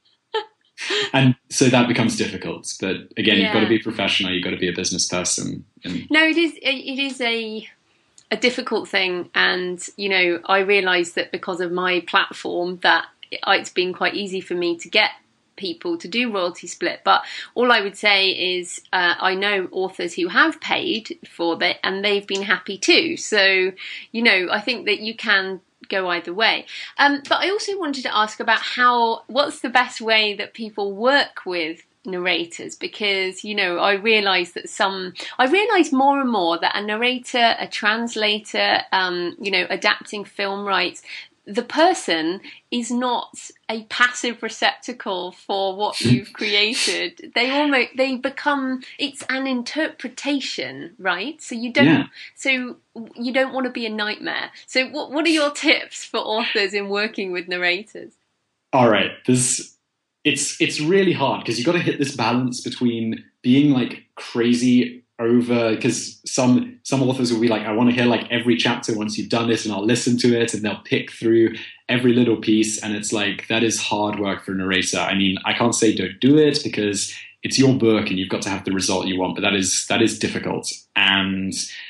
And so that becomes difficult. But again, yeah. You've got to be professional. You've got to be a business person. And no, it is. It is a a difficult thing, and you know, I realise that because of my platform, that it's been quite easy for me to get people to do royalty split. But all I would say is, uh, I know authors who have paid for that, and they've been happy too. So you know, I think that you can go either way. Um, but I also wanted to ask about how, what's the best way that people work with narrators? Because, you know, I realise that some, I realise more and more that a narrator, a translator, um, you know, adapting film rights, the person is not a passive receptacle for what you've created. They almost, they become, it's an interpretation, right? So you don't, yeah. so you don't want to be a nightmare. So what, what are your tips for authors in working with narrators? All right. There's, it's, it's really hard, because you've got to hit this balance between being like crazy over, because some some authors will be like, I want to hear like every chapter once you've done it, and I'll listen to it, and they'll pick through every little piece, and it's like, that is hard work for a narrator. I mean, I can't say don't do it, because it's your book and you've got to have the result you want, but that is that is difficult. And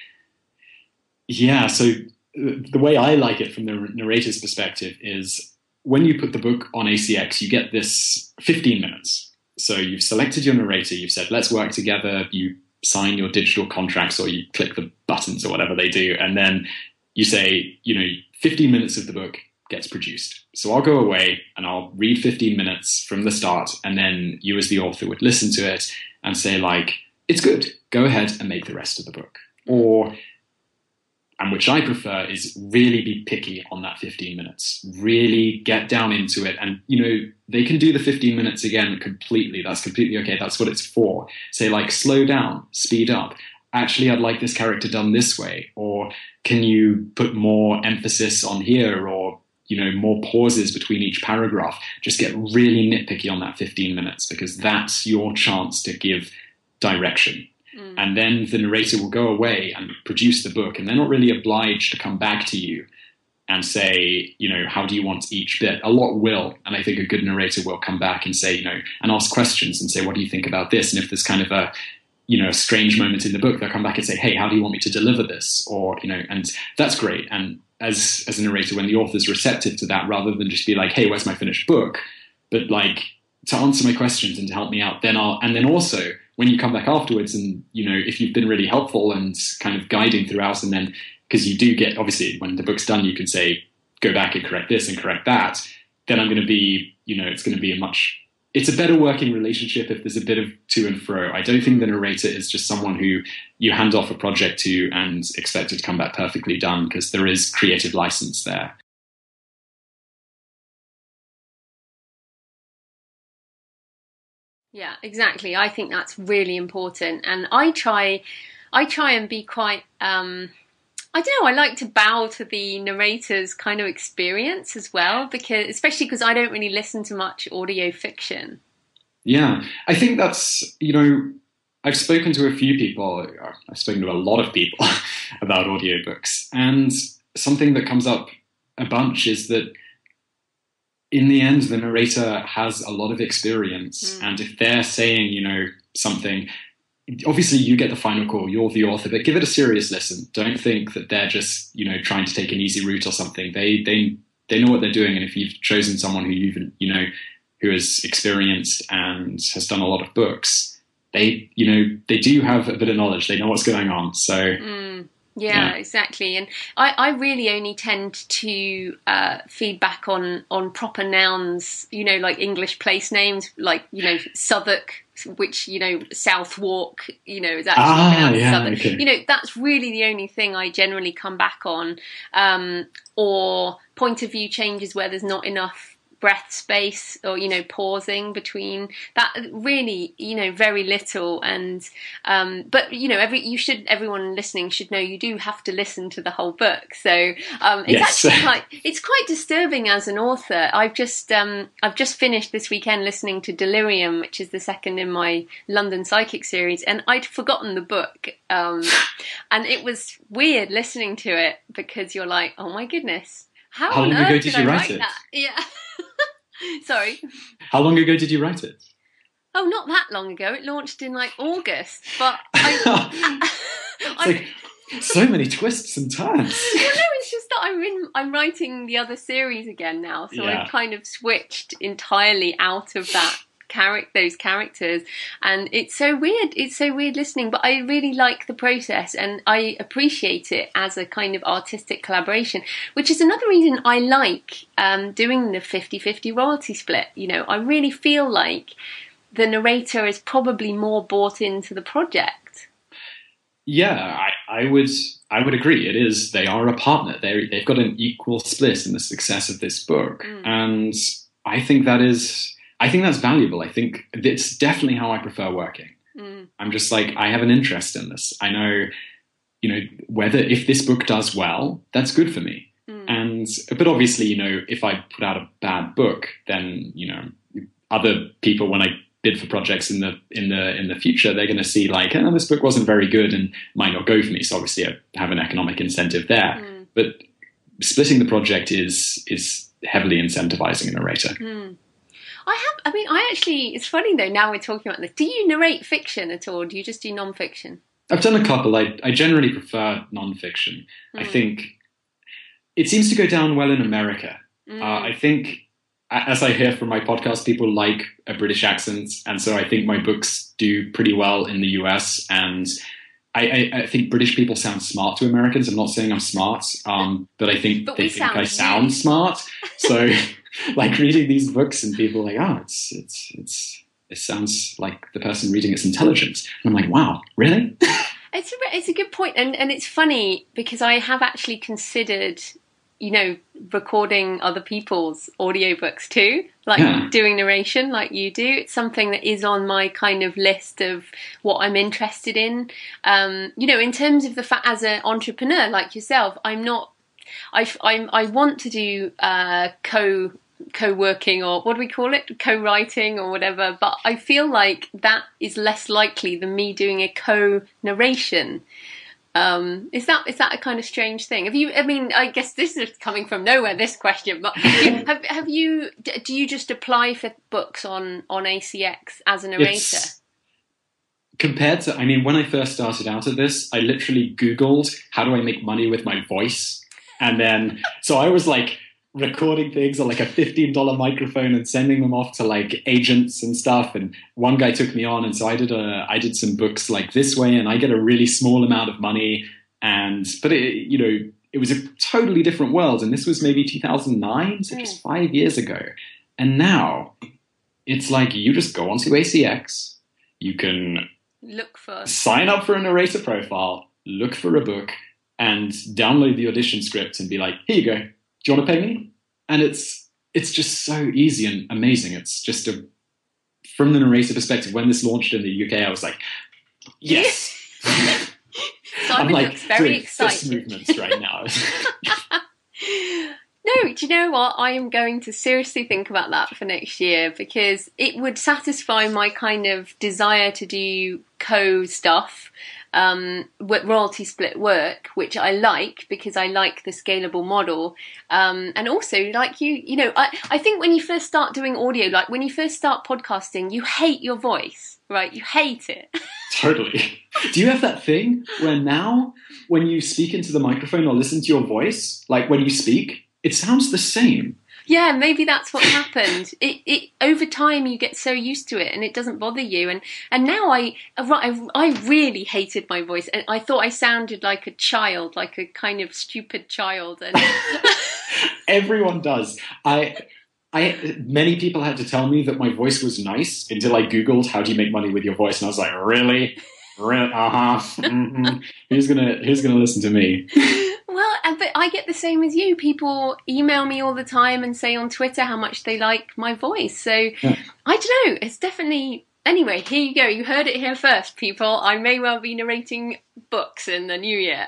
yeah, so the way I like it from the narrator's perspective is, when you put the book on A C X, you get this fifteen minutes. So you've selected your narrator, you've said, let's work together, you sign your digital contracts, or you click the buttons or whatever they do, and then you say, you know, fifteen minutes of the book gets produced. So I'll go away and I'll read fifteen minutes from the start, and then you as the author would listen to it and say like, it's good, go ahead and make the rest of the book. Or, and which I prefer, is really be picky on that fifteen minutes, really get down into it. And, you know, they can do the fifteen minutes again completely. That's completely okay. That's what it's for. Say like, slow down, speed up. Actually, I'd like this character done this way. Or can you put more emphasis on here? Or, you know, more pauses between each paragraph. Just get really nitpicky on that fifteen minutes, because that's your chance to give direction. Mm. And then the narrator will go away and produce the book, and they're not really obliged to come back to you and say, you know, how do you want each bit? A lot will, and I think a good narrator will come back and say, you know, and ask questions and say, what do you think about this? And if there's kind of a, you know, a strange moment in the book, they'll come back and say, hey, how do you want me to deliver this? Or, you know, and that's great. And as, as a narrator, when the author's receptive to that, rather than just be like, hey, where's my finished book? But like, to answer my questions and to help me out, then I'll, and then also when you come back afterwards and, you know, if you've been really helpful and kind of guiding throughout, and then, because you do get, obviously, when the book's done, you can say, go back and correct this and correct that, then I'm going to be, you know, it's going to be a much, it's a better working relationship if there's a bit of to and fro. I don't think the narrator is just someone who you hand off a project to and expect it to come back perfectly done, because there is creative license there. Yeah, exactly. I think that's really important. And I try, I try and be quite, um, I don't know, I like to bow to the narrator's kind of experience as well, because especially because I don't really listen to much audio fiction. Yeah, I think that's, you know, I've spoken to a few people, I've spoken to a lot of people about audiobooks, and something that comes up a bunch is that in the end, the narrator has a lot of experience. Mm. And if they're saying, you know, something, obviously you get the final call, you're the author, but give it a serious listen. Don't think that they're just, you know, trying to take an easy route or something. They, they, they know what they're doing. And if you've chosen someone who you've, you know, who is experienced and has done a lot of books, they, you know, they do have a bit of knowledge. They know what's going on. So, mm. Yeah, yeah, exactly. And I, I really only tend to uh, feed back on, on proper nouns, you know, like English place names, like, you know, Southwark, which, you know, Southwark, you know, is actually ah, pronounced yeah, Southwark. okay. You know, that's really the only thing I generally come back on. Um, or point of view changes where there's not enough breath space, or, you know, pausing between that, really, you know, very little. And um but, you know, every you should everyone listening should know you do have to listen to the whole book. So um it's yes. actually quite it's quite disturbing as an author. I've just um I've just finished this weekend listening to Delirium, which is the second in my London Psychic series, and I'd forgotten the book, um and it was weird listening to it, because you're like, oh my goodness, how, how on long earth ago did you I write write it? that? Yeah. Sorry. How long ago did you write it? Oh, not that long ago. It launched in like August, but I, it's I like so many twists and turns. Well, no, it's just that I'm in. I'm writing the other series again now, so Yeah. I've kind of switched entirely out of that character, those characters, and it's so weird. It's so weird listening, but I really like the process, and I appreciate it as a kind of artistic collaboration, which is another reason I like um, doing the fifty-fifty royalty split. You know, I really feel like the narrator is probably more bought into the project. Yeah, I, I would I would agree. It is, they are a partner. They they've got an equal split in the success of this book, Mm. and I think that is. I think that's valuable. I think it's definitely how I prefer working. Mm. I'm just like, I have an interest in this. I know, you know, whether if this book does well, that's good for me. Mm. And, but obviously, you know, if I put out a bad book, then, you know, other people, when I bid for projects in the, in the, in the future, they're going to see like, oh, this book wasn't very good and might not go for me. So obviously I have an economic incentive there, Mm. but splitting the project is, is heavily incentivizing a narrator. Mm. I have, I mean, I actually, it's funny though, now we're talking about this. Do you narrate fiction at all? Do you just do non-fiction? I've done a couple. I, I generally prefer non-fiction. Mm. I think it seems to go down well in America. Mm. Uh, I think, as I hear from my podcast, people like a British accent. And so I think my books do pretty well in the U S. And I, I, I think British people sound smart to Americans. I'm not saying I'm smart, um, but I think But they we think sound I sound really smart. So like reading these books and people are like, oh, it's, it's, it's, it sounds like the person reading it's intelligent. And I'm like, wow, really? It's a, it's a good point. And, and it's funny because I have actually considered, you know, recording other people's audiobooks too, like Yeah. doing narration like you do. It's something that is on my kind of list of what I'm interested in. Um, you know, in terms of the fact, as an entrepreneur like yourself, I'm not, I, I'm, I want to do uh, co co-working, or what do we call it, co-writing or whatever, but I feel like that is less likely than me doing a co-narration. Um, is that is that a kind of strange thing? Have you? I mean, I guess this is coming from nowhere, this question, but have have you? Do you just apply for books on on A C X as a narrator? It's, compared to, I mean, when I first started out at this, I literally Googled, how do I make money with my voice? And then, so I was like recording things on like a fifteen dollars microphone and sending them off to like agents and stuff. And one guy took me on. And so I did a, I did some books like This Way, and I get a really small amount of money. And, but it, you know, it was a totally different world. And this was maybe two thousand nine, so just five years ago. And now it's like, you just go onto A C X, you can look for, sign up for a narrator profile, look for a book, and download the audition script and be like, here you go. Do you want to pay me? And it's it's just so easy and amazing. It's just a, from the narrator perspective, when this launched in the U K, I was like, yes. Simon I'm like looks very doing excited. fist movements right now. No, do you know what? I am going to seriously think about that for next year, because it would satisfy my kind of desire to do co stuff, um, royalty split work, which I like because I like the scalable model. Um, and also, like you, you know, I, I think when you first start doing audio, like when you first start podcasting, you hate your voice, right? You hate it. Totally. Do you have that thing where now when you speak into the microphone or listen to your voice, like when you speak, it sounds the same? Yeah, maybe that's what happened. It, it over time you get so used to it and it doesn't bother you. And, and now I, I, I really hated my voice. And I thought I sounded like a child, like a kind of stupid child. And everyone does. I, I, many people had to tell me that my voice was nice until I Googled how do you make money with your voice, and I was like, really, really, uh huh. Mm-hmm. Who's gonna, who's gonna listen to me? Well, but I get the same as you. People email me all the time and say on Twitter how much they like my voice. So yeah. I don't know. It's definitely... Anyway, here you go. You heard it here first, people. I may well be narrating books in the new year.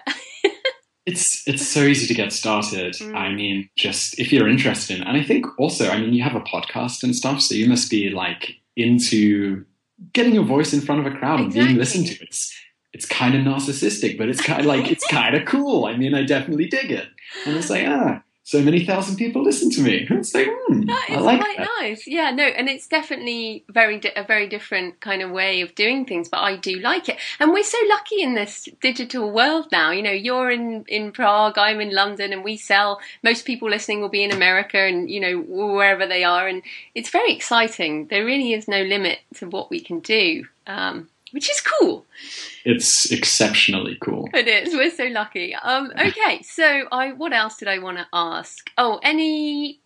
It's it's so easy to get started. Mm. I mean, just if you're interested in... And I think also, I mean, you have a podcast and stuff, so you must be like into getting your voice in front of a crowd exactly. and being listened to. It's... It's kind of narcissistic, but it's kind of like, it's kind of cool. I mean, I definitely dig it. And it's like, ah, so many thousand people listen to me. It's like, hmm, that is I like quite that. Nice. Yeah, no, and it's definitely very di- a very different kind of way of doing things, but I do like it. And we're so lucky in this digital world now. You know, you're in, in Prague, I'm in London, and we sell, most people listening will be in America and, you know, wherever they are. And it's very exciting. There really is no limit to what we can do. Um, Which is cool. It's exceptionally cool. It is. We're so lucky. Um, okay, so I what else did I want to ask? Oh, any...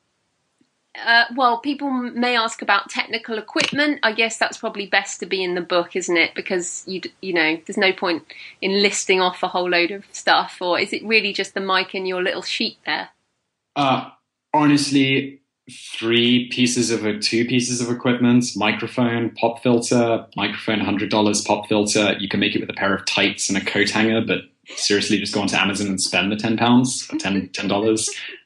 Uh, well, people may ask about technical equipment. I guess that's probably best to be in the book, isn't it? Because, you you know, there's no point in listing off a whole load of stuff. Or is it really just the mic and your little sheet there? Uh, honestly... Three pieces of two pieces of equipment: microphone, pop filter, microphone, one hundred dollars, pop filter. You can make it with a pair of tights and a coat hanger, but seriously, just go onto Amazon and spend the ten pounds or ten dollars.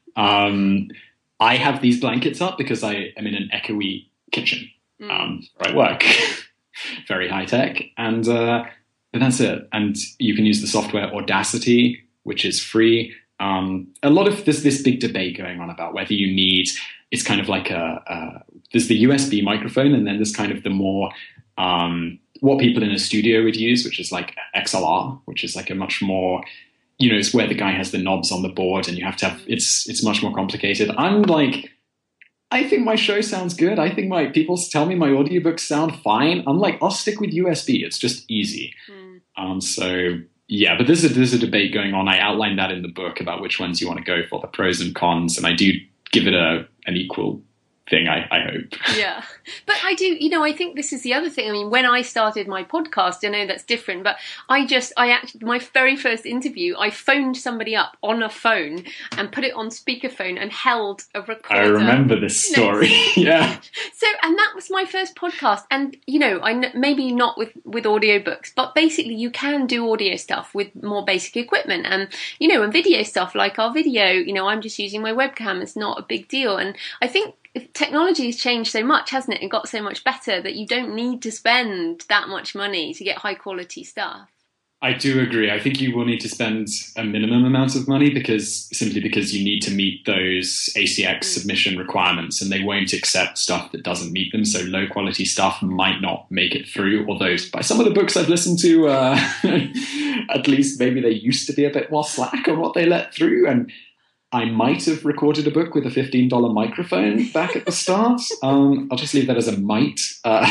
Um, I have these blankets up because I am in an echoey kitchen um, where I work. Very high tech, and uh, but that's it. And you can use the software Audacity, which is free. Um, a lot of there's this big debate going on about whether you need. It's kind of like a, a there's the U S B microphone, and then there's kind of the more um, what people in a studio would use, which is like X L R, which is like a much more, you know, it's where the guy has the knobs on the board, and you have to have it's it's much more complicated. I'm like, I think my show sounds good. I think my people tell me my audiobooks sound fine. I'm like, I'll stick with U S B. It's just easy. Mm. Um, so. Yeah, but there's a, there's a debate going on. I outlined that in the book about which ones you want to go for, the pros and cons, and I do give it a an equal thing, I, I hope. Yeah. But I do, you know, I think this is the other thing. I mean, when I started my podcast, I know that's different, but I just, I actually, my very first interview, I phoned somebody up on a phone and put it on speakerphone and held a recorder. I remember this story. Yeah. So, and that was my first podcast. And, you know, I kn- maybe not with, with audiobooks, but basically you can do audio stuff with more basic equipment and, you know, and video stuff like our video, you know, I'm just using my webcam. It's not a big deal. And I think technology has changed so much, hasn't it? And got so much better that you don't need to spend that much money to get high quality stuff. I do agree. I think you will need to spend a minimum amount of money because simply because you need to meet those A C X submission requirements, and they won't accept stuff that doesn't meet them. So low quality stuff might not make it through. Although by some of the books I've listened to, uh, at least maybe they used to be a bit more slack on what they let through. And I might have recorded a book with a fifteen dollars microphone back at the start. Um, I'll just leave that as a might. Uh,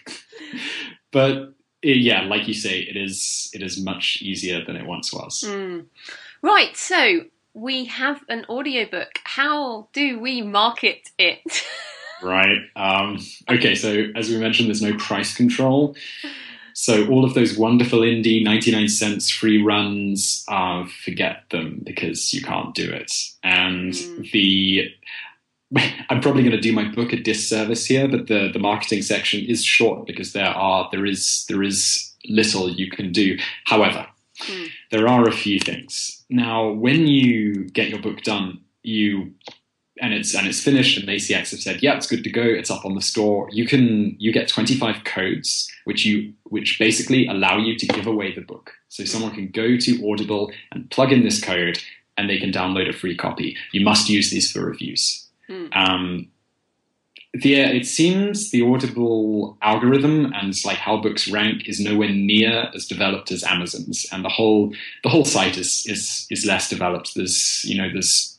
but yeah, like you say, it is it is much easier than it once was. Mm. Right, so we have an audiobook. How do we market it? Right. Um, okay, so as we mentioned, there's no price control. So all of those wonderful indie ninety-nine cents free runs, uh, forget them because you can't do it. And mm. the... I'm probably going to do my book a disservice here, but the, the marketing section is short because there are there is there is little you can do. However, mm. there are a few things. Now, when you get your book done, you and it's and it's finished, and A C X have said, yeah, it's good to go. It's up on the store. You can you get twenty-five codes, which you which basically allow you to give away the book. So someone can go to Audible and plug in this code, and they can download a free copy. You must use these for reviews. Hmm. Um, the, it seems the Audible algorithm and like how books rank is nowhere near as developed as Amazon's, and the whole the whole site is is is less developed. There's you know there's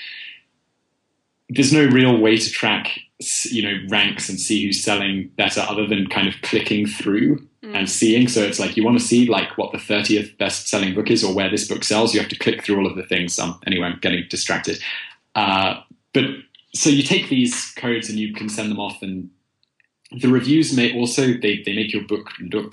there's no real way to track you know ranks and see who's selling better other than kind of clicking through mm. and seeing. So it's like you want to see like what the thirtieth best selling book is or where this book sells. You have to click through all of the things. Um, anyway, I'm getting distracted. Uh, but So you take these codes and you can send them off, and the reviews may also, they, they make your book look,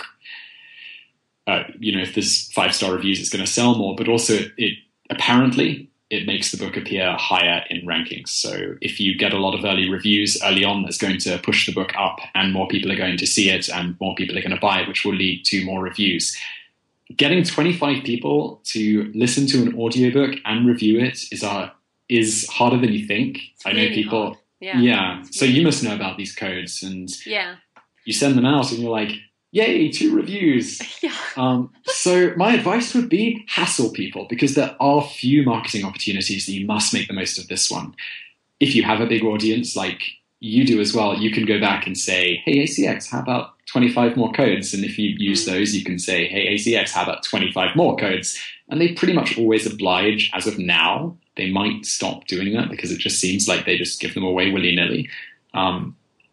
uh, you know, if there's five-star reviews, it's going to sell more, but also it, it apparently it makes the book appear higher in rankings. So if you get a lot of early reviews early on, that's going to push the book up, and more people are going to see it, and more people are going to buy it, which will lead to more reviews. Getting twenty-five people to listen to an audiobook and review it is a is harder than you think. It's I know really people. hard. Yeah. yeah. So you must know about these codes, and yeah, you send them out, and you're like, "Yay, two reviews!" Yeah. Um, so my advice would be hassle people, because there are few marketing opportunities that you must make the most of this one. If you have a big audience, like you do as well, you can go back and say, "Hey, A C X, how about twenty-five more codes?" And if you use mm. those, you can say, "Hey, A C X, how about twenty-five more codes?" And they pretty much always oblige as of now. They might stop doing that because it just seems like they just give them away willy-nilly. Um,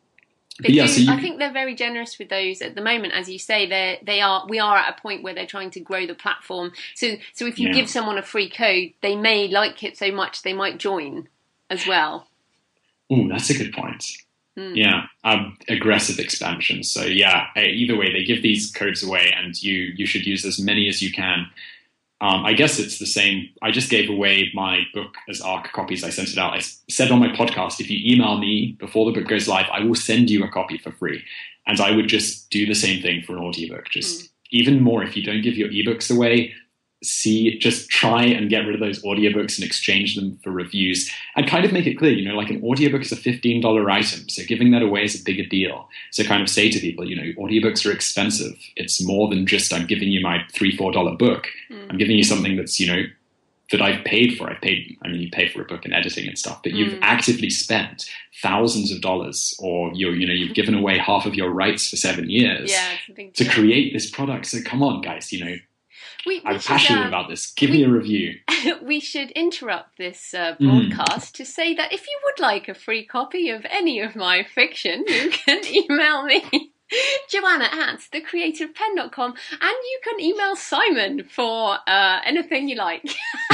but yeah, do, so you, I think they're very generous with those at the moment. As you say, they they are. We are at a point where they're trying to grow the platform. So so if you yeah. give someone a free code, they may like it so much they might join as well. Oh, that's a good point. Mm. Yeah, um, aggressive expansion. So yeah, either way, they give these codes away, and you you should use as many as you can. Um, I guess it's the same. I just gave away my book as ARC copies. I sent it out. I said on my podcast, if you email me before the book goes live, I will send you a copy for free. And I would just do the same thing for an audiobook. Just mm. even more, if you don't give your ebooks away, see, just try and get rid of those audiobooks and exchange them for reviews, and kind of make it clear, you know, like an audiobook is a fifteen dollars item. So giving that away is a bigger deal. So kind of say to people, you know, audiobooks are expensive. It's more than just, I'm giving you my three, four dollar book. Mm. I'm giving you something that's, you know, that I've paid for. I've paid, I mean, you pay for a book and editing and stuff, but mm. you've actively spent thousands of dollars, or you you know, you've given away half of your rights for seven years yeah, to create this product. So come on, guys, you know, We, we I'm should, passionate uh, about this. Give we, me a review. We should interrupt this uh, broadcast mm. to say that if you would like a free copy of any of my fiction, you can email me, Joanna at the creative pen dot com, and you can email Simon for uh, anything you like.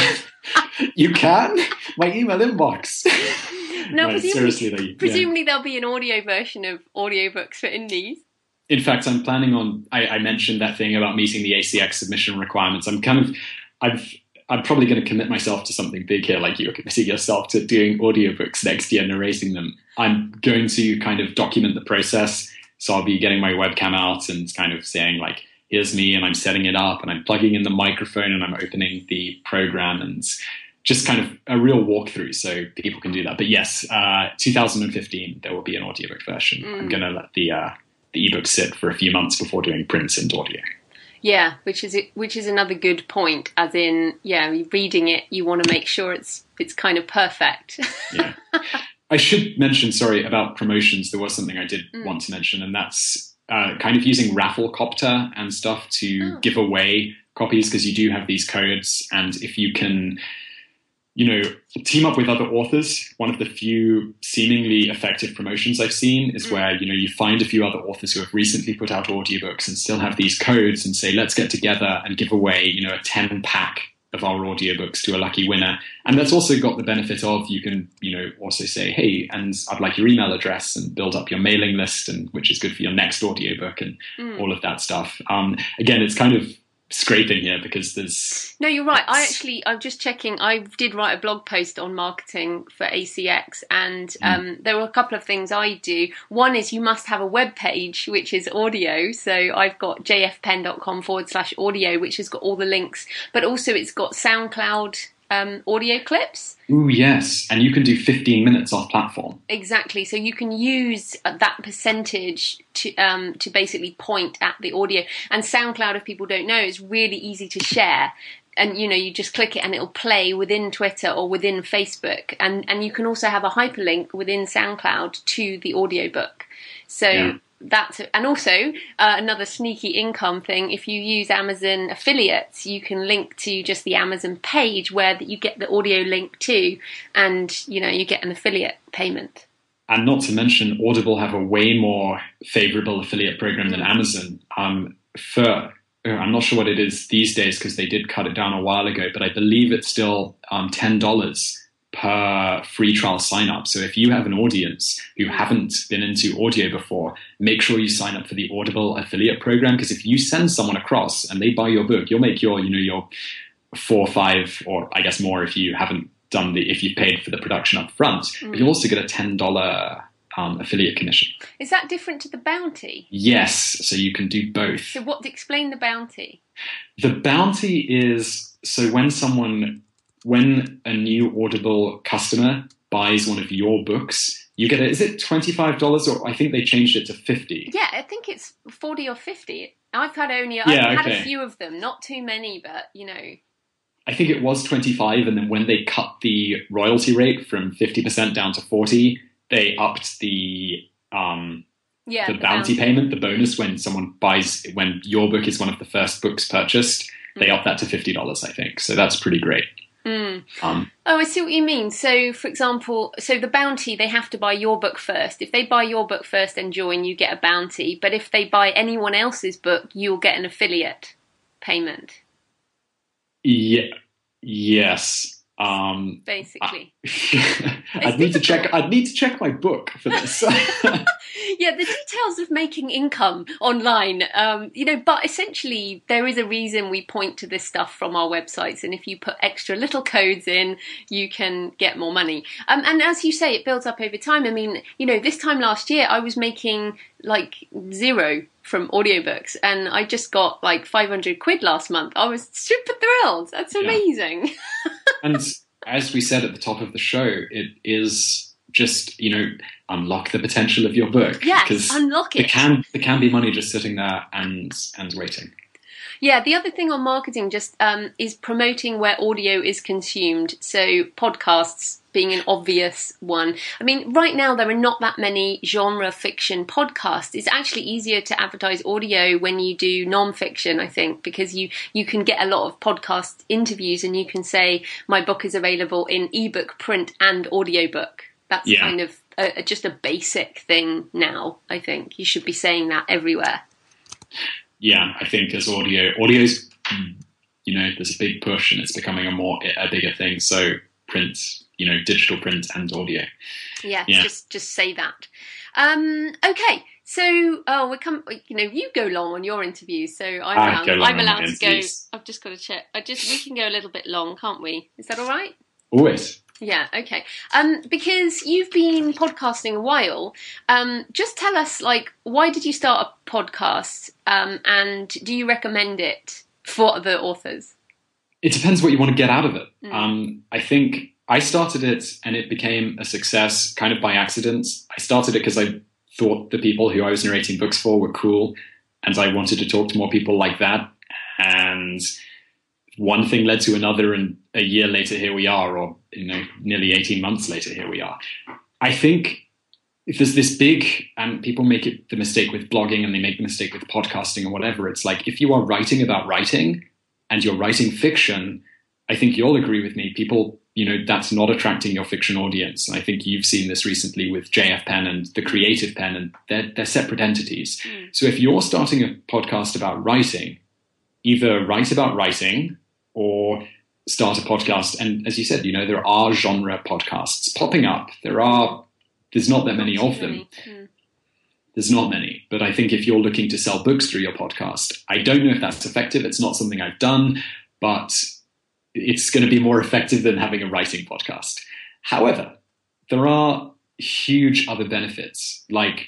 You can? My email inbox. No, no presumably, seriously, though, presumably yeah. there'll be an audio version of audiobooks for indies. In fact, I'm planning on, I, I mentioned that thing about meeting the A C X submission requirements. I'm kind of, I've, I'm probably going to commit myself to something big here, like you're committing yourself to doing audiobooks next year, narrating them. I'm going to kind of document the process. So I'll be getting my webcam out and kind of saying like, here's me, and I'm setting it up, and I'm plugging in the microphone, and I'm opening the program, and just kind of a real walkthrough so people can do that. But yes, uh, two thousand fifteen, there will be an audiobook version. Mm. I'm going to let the... Uh, the ebook sit for a few months before doing print and audio. Yeah, which is which is another good point. As in, yeah, reading it, you want to make sure it's it's kind of perfect. Yeah, I should mention, sorry, about promotions. There was something I did Mm. want to mention, and that's uh, kind of using Rafflecopter and stuff to Oh. give away copies, because you do have these codes, and if you can, you know, team up with other authors. One of the few seemingly effective promotions I've seen is Mm. where, you know, you find a few other authors who have recently put out audiobooks and still have these codes and say, let's get together and give away, you know, a ten pack of our audiobooks to a lucky winner. And that's also got the benefit of, you can, you know, also say, hey, and I'd like your email address, and build up your mailing list, and which is good for your next audiobook and Mm. all of that stuff. Um, again, it's kind of scraping here because there's No, you're right. I actually, I'm just checking. I did write a blog post on marketing for A C X, and um, there were a couple of things I do. One is you must have a web page, which is audio. So I've got jfpen.com forward slash audio, which has got all the links, but also it's got SoundCloud um, audio clips. ooh, yes, and you can do fifteen minutes off platform. Exactly. So you can use uh, that percentage to um, to basically point at the audio. And SoundCloud, if people don't know, is really easy to share. And, you know, you just click it and it'll play within Twitter or within Facebook. And, and you can also have a hyperlink within SoundCloud to the audiobook. So Yeah. that's, and also uh, another sneaky income thing. If you use Amazon affiliates, you can link to just the Amazon page where that you get the audio link to, and, you know, you get an affiliate payment. And not to mention, Audible have a way more favorable affiliate program than Mm. Amazon. Um, for I'm not sure what it is these days, because they did cut it down a while ago, but I believe it's still um, ten dollars per free trial sign up. So if you have an audience who haven't been into audio before, make sure you sign up for the Audible affiliate program, because if you send someone across and they buy your book, you'll make your, you know, your four, five, or I guess more if you haven't done the, if you've paid for the production up front, Mm. but you'll also get a ten dollars um, affiliate commission. Is that different to the bounty? Yes, so you can do both. So what, explain the bounty. The bounty is, so when someone, when a new Audible customer buys one of your books, you get a, is it twenty-five dollars, or I think they changed it to fifty dollars. Yeah, I think it's forty or fifty. I've had only, Yeah, I've had okay. a few of them, not too many, but, you know. I think it was twenty-five, and then when they cut the royalty rate from fifty percent down to forty, they upped the um, Yeah, the, bounty, payment, the bonus, when someone buys, when your book is one of the first books purchased, they Mm. up that to fifty dollars, I think. So that's pretty great. Mm. Um, Oh, I see what you mean. So, for example, so the bounty, they have to buy your book first. If they buy your book first and join, you get a bounty. But if they buy anyone else's book, you'll get an affiliate payment, yeah, yes. Um, basically. I'd need to check. I'd need to check my book for this. Yeah, the details of making income online, um, you know, but essentially there is a reason we point to this stuff from our websites, and if you put extra little codes in, you can get more money. Um, and as you say, it builds up over time. I mean, you know, this time last year I was making like zero from audiobooks, and I just got like five hundred quid last month. I was super thrilled. That's Yeah. amazing. And as we said at the top of the show, it is just, you know, unlock the potential of your book. Yes, because unlock there it. can there can be money just sitting there and and waiting. Yeah, the other thing on marketing just um, is promoting where audio is consumed. So podcasts being an obvious one. I mean, right now there are not that many genre fiction podcasts. It's actually easier to advertise audio when you do non-fiction, I think, because you, you can get a lot of podcast interviews and you can say, my book is available in ebook, print and audiobook. That's Yeah. kind of a, just a basic thing now, I think. You should be saying that everywhere. Yeah, I think as audio, audio's, you know, there's a big push and it's becoming a more a bigger thing. So print, you know, digital print and audio. Yeah, Yeah. just just say that. Um, okay, so oh, we come. You know, you go long on your interviews, so I'm I allowed. go long I'm on my allowed to go. interviews. I've just got to check. I just we can go a little bit long, can't we? Is that all right? Always. Yeah, okay. Um, because you've been podcasting a while, um, just tell us, like, why did you start a podcast, um, and do you recommend it for other authors? It depends what you want to get out of it. Mm. Um, I think I started it and it became a success kind of by accident. I started it because I thought the people who I was narrating books for were cool and I wanted to talk to more people like that. And one thing led to another, and a year later, here we are, or, you know, nearly eighteen months later, here we are. I think if there's this big, and people make it the mistake with blogging and they make the mistake with podcasting or whatever, it's like, if you are writing about writing and you're writing fiction, I think you'll agree with me, people, you know, that's not attracting your fiction audience. And I think you've seen this recently with J F Penn and the Creative Penn, and they're, they're separate entities. Mm. So if you're starting a podcast about writing, either write about writing or start a podcast. And as you said, you know, there are genre podcasts popping up. There are, there's not that many of them. Mm. There's not many. But I think if you're looking to sell books through your podcast, I don't know if that's effective. It's not something I've done, but it's going to be more effective than having a writing podcast. However, there are huge other benefits. Like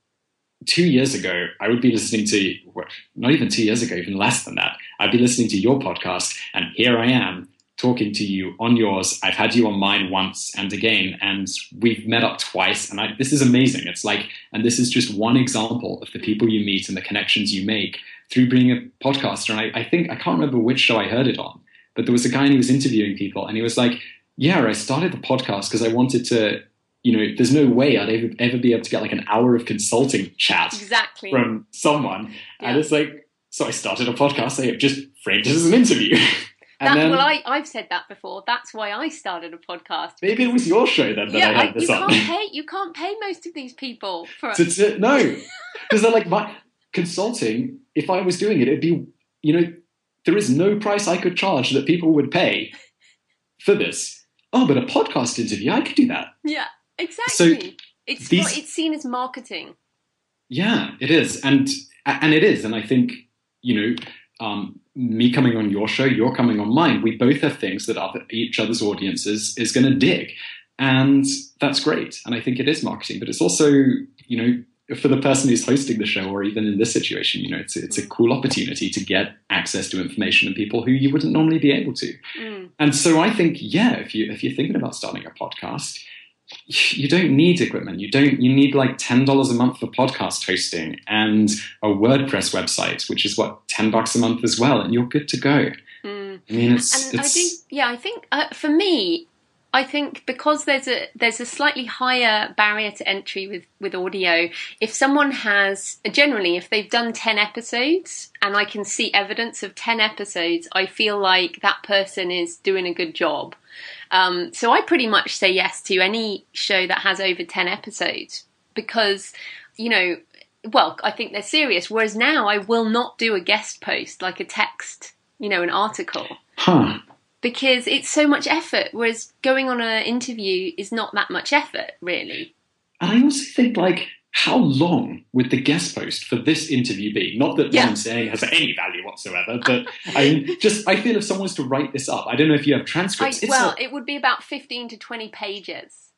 two years ago, I would be listening to, not even two years ago, even less than that, I'd be listening to your podcast, and here I am talking to you on yours. I've had you on mine once and again, and we've met up twice, and I, this is amazing. It's like, and this is just one example of the people you meet and the connections you make through being a podcaster. And I, I think, I can't remember which show I heard it on, but there was a guy and he was interviewing people, and he was like, yeah, I started the podcast because I wanted to, you know, there's no way I'd ever, ever be able to get like an hour of consulting chat exactly. from someone. Yeah. And it's like, so I started a podcast. I just framed it as an interview. That, then, well, I, I've said that before. That's why I started a podcast. Maybe it was your show then that yeah, I had I, this you on. Can't pay, you can't pay most of these people for to, to, no, because they're like, my consulting, if I was doing it, it'd be, you know, there is no price I could charge that people would pay for this. Oh, but a podcast interview, I could do that. Yeah, exactly. So it's these, it's seen as marketing. Yeah, it is. And and it is. And I think, you know, um, me coming on your show, you're coming on mine, we both have things that other, each other's audiences is going to dig. And that's great. And I think it is marketing. But it's also, you know, for the person who's hosting the show, or even in this situation, you know, it's it's a cool opportunity to get access to information and people who you wouldn't normally be able to. Mm. And so I think, yeah, if you if you're thinking about starting a podcast, you don't need equipment. You don't. You need like ten dollars a month for podcast hosting and a WordPress website, which is what ten bucks a month as well, and you're good to go. Mm. I mean, it's. And it's, I think, yeah, I think uh, for me, I think because there's a there's a slightly higher barrier to entry with, with audio. If someone has, generally, if they've done ten episodes and I can see evidence of ten episodes, I feel like that person is doing a good job. Um, so I pretty much say yes to any show that has over ten episodes because, you know, well, I think they're serious. Whereas now I will not do a guest post, like a text, you know, an article. Huh. Because it's so much effort, whereas going on an interview is not that much effort, really. And I also think, like, how long would the guest post for this interview be? Not that yeah. what I'm saying has any value whatsoever, but I mean, just I feel if someone was to write this up, I don't know if you have transcripts. I, well, a, it would be about fifteen to twenty pages.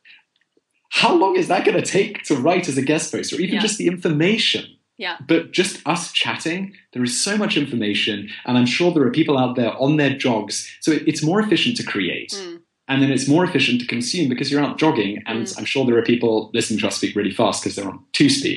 How long is that going to take to write as a guest post, or even yeah. just the information? Yeah. But just us chatting, there is so much information, and I'm sure there are people out there on their jogs, so it, it's more efficient to create. Mm. And then it's more efficient to consume because you're out jogging, and mm. I'm sure there are people listening to us speak really fast because they're on two speed.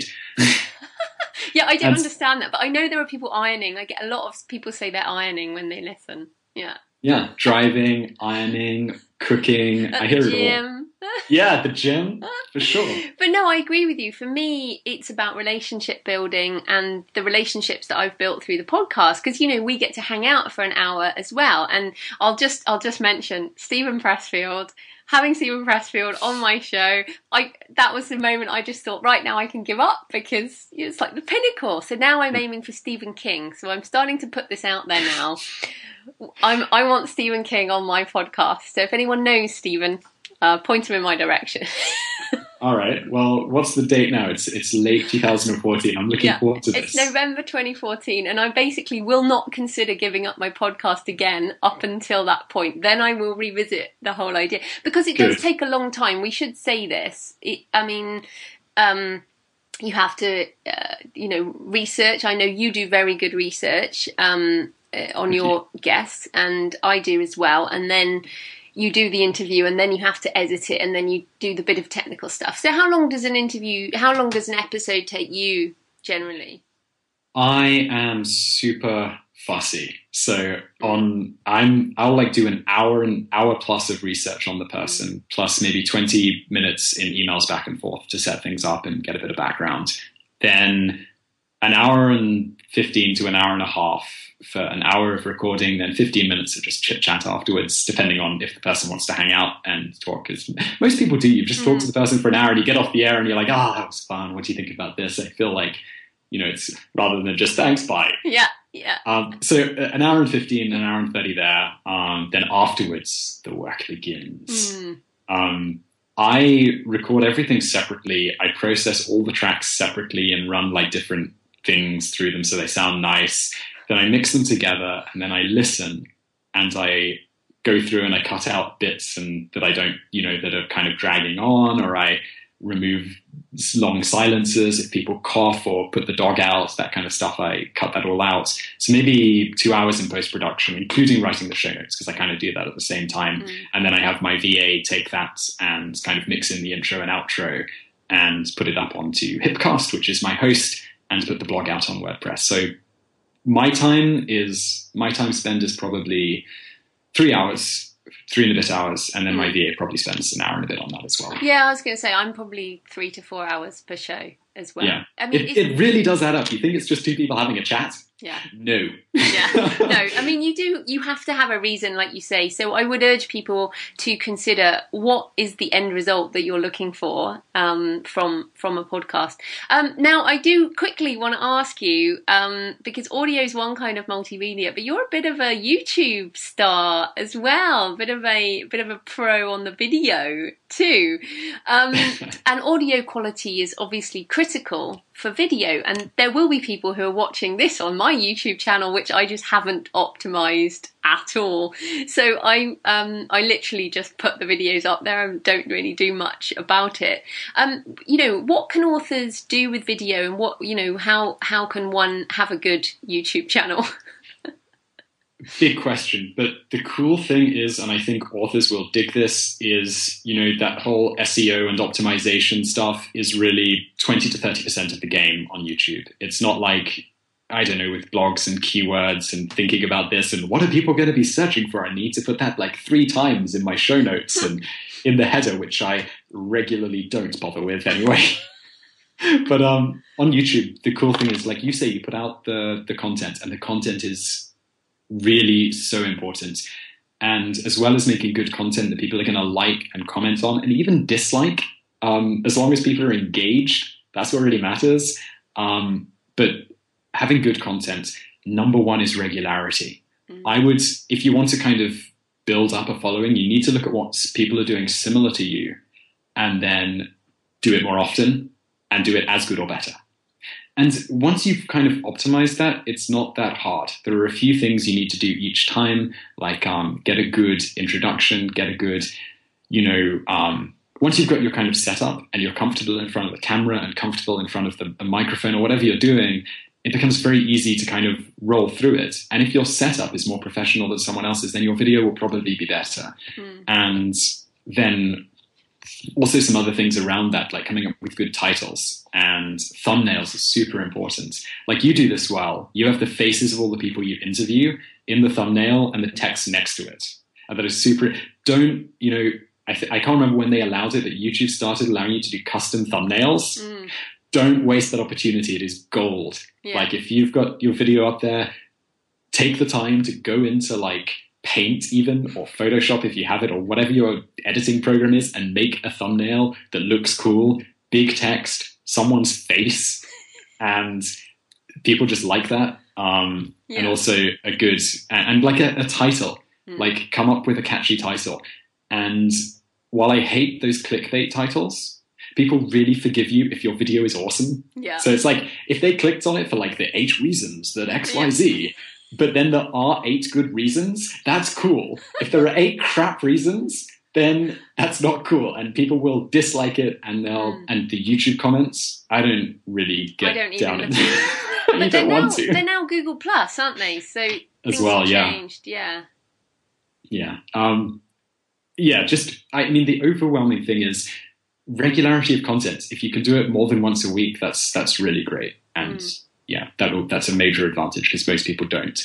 Yeah, I don't and, understand that, but I know there are people ironing. I get a lot of people say they're ironing when they listen. Yeah. Yeah, driving, ironing, cooking. At I hear the it all. gym. Yeah, the gym, for sure. But no, I agree with you. For me, it's about relationship building and the relationships that I've built through the podcast. Because, you know, we get to hang out for an hour as well. And I'll just I'll just mention Stephen Pressfield. Having Stephen Pressfield on my show, I that was the moment I just thought, right, now I can give up because it's like the pinnacle. So now I'm aiming for Stephen King. So I'm starting to put this out there now. I'm, I want Stephen King on my podcast. So if anyone knows Stephen, uh, point him in my direction. All right. Well, what's the date now? It's it's late twenty fourteen. I'm looking yeah, forward to this. It's November twenty fourteen, and I basically will not consider giving up my podcast again up until that point. Then I will revisit the whole idea because it Good. does take a long time. We should say this. It, I mean, um, you have to, uh, you know, research. I know you do very good research um, uh, on Thank your you. guests, and I do as well. And then you do the interview and then you have to edit it and then you do the bit of technical stuff. So how long does an interview, how long does an episode take you generally? I am super fussy. So on, I'm, I'll like do an hour, an hour plus of research on the person, plus maybe twenty minutes in emails back and forth to set things up and get a bit of background. Then an hour and fifteen to an hour and a half for an hour of recording, then fifteen minutes of just chit chat afterwards, depending on if the person wants to hang out and talk. Because most people do. You just talk to the person for an hour and you get off the air and you're like, ah, oh, that was fun. What do you think about this? I feel like, you know, it's rather than just thanks, bye. Yeah, yeah. Um, so an hour and fifteen, an hour and thirty there. Um, then afterwards, the work begins. Mm. Um, I record everything separately. I process all the tracks separately and run like different things through them so they sound nice. Then I mix them together and then I listen and I go through and I cut out bits and that I don't, you know, that are kind of dragging on, or I remove long silences if people cough or put the dog out, that kind of stuff. I cut that all out. So maybe two hours in post-production, including writing the show notes, because I kind of do that at the same time. Mm. And then I have my V A take that and kind of mix in the intro and outro and put it up onto Hipcast, which is my host, and put the blog out on WordPress. So my time is, my time spent is probably three hours, three and a bit hours, and then my V A probably spends an hour and a bit on that as well. Yeah, I was going to say, I'm probably three to four hours per show as well. Yeah, I mean, it, it really does add up. You think it's just two people having a chat? Yeah. No. Yeah. No, I mean, you do, you have to have a reason, like you say. So I would urge people to consider what is the end result that you're looking for um, from from a podcast. Um, now, I do quickly want to ask you, um, because audio is one kind of multimedia, but you're a bit of a YouTube star as well, bit of a bit of a pro on the video too. Um, and audio quality is obviously critical for video, and there will be people who are watching this on my YouTube channel, which I just haven't optimized at all. So I um I literally just put the videos up there and don't really do much about it. Um, you know, what can authors do with video, and what, you know, how how can one have a good YouTube channel? Big question. But the cool thing is, and I think authors will dig this, is, you know, that whole S E O and optimization stuff is really twenty to thirty percent of the game on YouTube. It's not like, I don't know, with blogs and keywords and thinking about this and what are people going to be searching for? I need to put that like three times in my show notes and in the header, which I regularly don't bother with anyway. But um, on YouTube, the cool thing is, like you say, you put out the, the content, and the content is really so important. And as well as making good content that people are going to like and comment on and even dislike, um, as long as people are engaged, that's what really matters. Um, but having good content, number one is regularity. Mm. I would, if you want to kind of build up a following, you need to look at what people are doing similar to you and then do it more often and do it as good or better. And once you've kind of optimized that, it's not that hard. There are a few things you need to do each time, like um, get a good introduction, get a good, you know, um, once you've got your kind of setup and you're comfortable in front of the camera and comfortable in front of the, the microphone or whatever you're doing, it becomes very easy to kind of roll through it. And if your setup is more professional than someone else's, then your video will probably be better. Mm. And then also some other things around that, like coming up with good titles, and thumbnails are super important. Like you do this well. You have the faces of all the people you interview in the thumbnail and the text next to it. And that is super. Don't, you know, I, th- I can't remember when they allowed it, that YouTube started allowing you to do custom thumbnails. Mm. Don't waste that opportunity. It is gold. Yeah. Like if you've got your video up there, take the time to go into like Paint even, or Photoshop if you have it, or whatever your editing program is, and make a thumbnail that looks cool, big text, someone's face, and people just like that. Um, yeah. And also a good, and, and like a, a title, mm. like come up with a catchy title. And while I hate those clickbait titles, people really forgive you if your video is awesome. Yeah. So it's like, if they clicked on it for like the eight reasons that X Y Z, yeah. but then there are eight good reasons, that's cool. If there are eight crap reasons, then that's not cool. And people will dislike it, and they'll, mm. and the YouTube comments, I don't really get I don't down even in you don't they're want now, to. They're now Google Plus, aren't they? So as things well, have yeah. changed, yeah. Yeah. Um, yeah, just, I mean, the overwhelming thing is regularity of content. If you can do it more than once a week, that's, that's really great. And mm. yeah, that that's a major advantage because most people don't.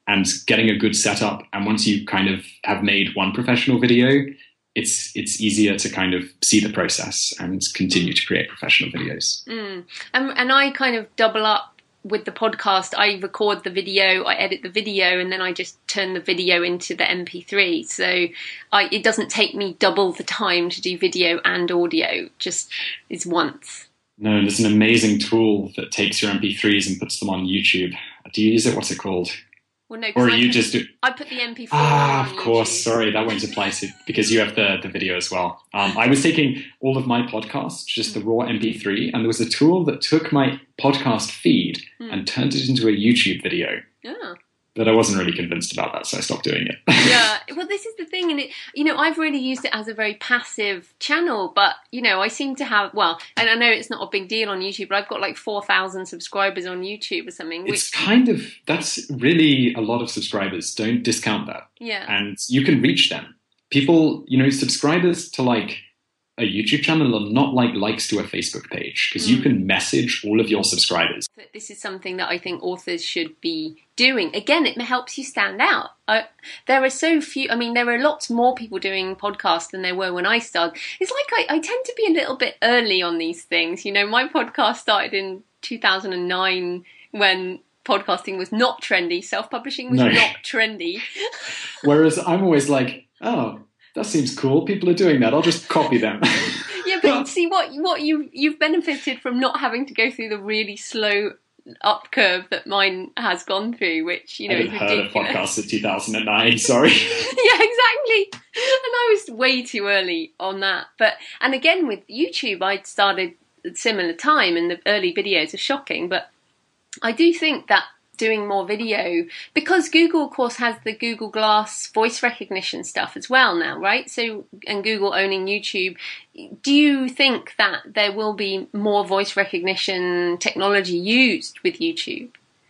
and getting a good setup. And once you kind of have made one professional video, it's it's easier to kind of see the process and continue to create professional videos. Mm. And, and I kind of double up with the podcast. I record the video, I edit the video, and then I just turn the video into the M P three. So I, it doesn't take me double the time to do video and audio, just is once. No, there's an amazing tool that takes your M P threes and puts them on YouTube. Do you use it? What's it called? Well, no, or I you put, just do... I put the M P four Ah, on of course. YouTube. Sorry, that won't apply to because you have the, the video as well. Um, I was taking all of my podcasts, just the raw M P three, and there was a tool that took my podcast feed Hmm. and turned it into a YouTube video. Yeah. But I wasn't really convinced about that, so I stopped doing it. Yeah, well, this is the thing, and it, you know, I've really used it as a very passive channel, but you know, I seem to have, well, and I know it's not a big deal on YouTube, but I've got like four thousand subscribers on YouTube or something. Which, It's kind of, that's really a lot of subscribers. Don't discount that. yeah, And you can reach them. People, you know, subscribers to like a YouTube channel are not like likes to a Facebook page because Mm. you can message all of your subscribers. But this is something that I think authors should be doing. Again, it helps you stand out. Uh, there are so few, I mean, there are lots more people doing podcasts than there were when I started. It's like I, I tend to be a little bit early on these things. You know, my podcast started in two thousand nine when podcasting was not trendy. Self-publishing was No. not trendy. Whereas I'm always like, oh, that seems cool. People are doing that. I'll just copy them. Yeah, but see what what you you've benefited from not having to go through the really slow up curve that mine has gone through, which you know I is haven't heard of ridiculous. podcasts in two thousand nine. Sorry. Yeah, exactly. And I was way too early on that. But and again with YouTube, I started at a similar time, and the early videos are shocking. But I do think that doing more video, because Google of course has the Google Glass voice recognition stuff as well now, right? So, and Google owning YouTube, do you think that there will be more voice recognition technology used with YouTube?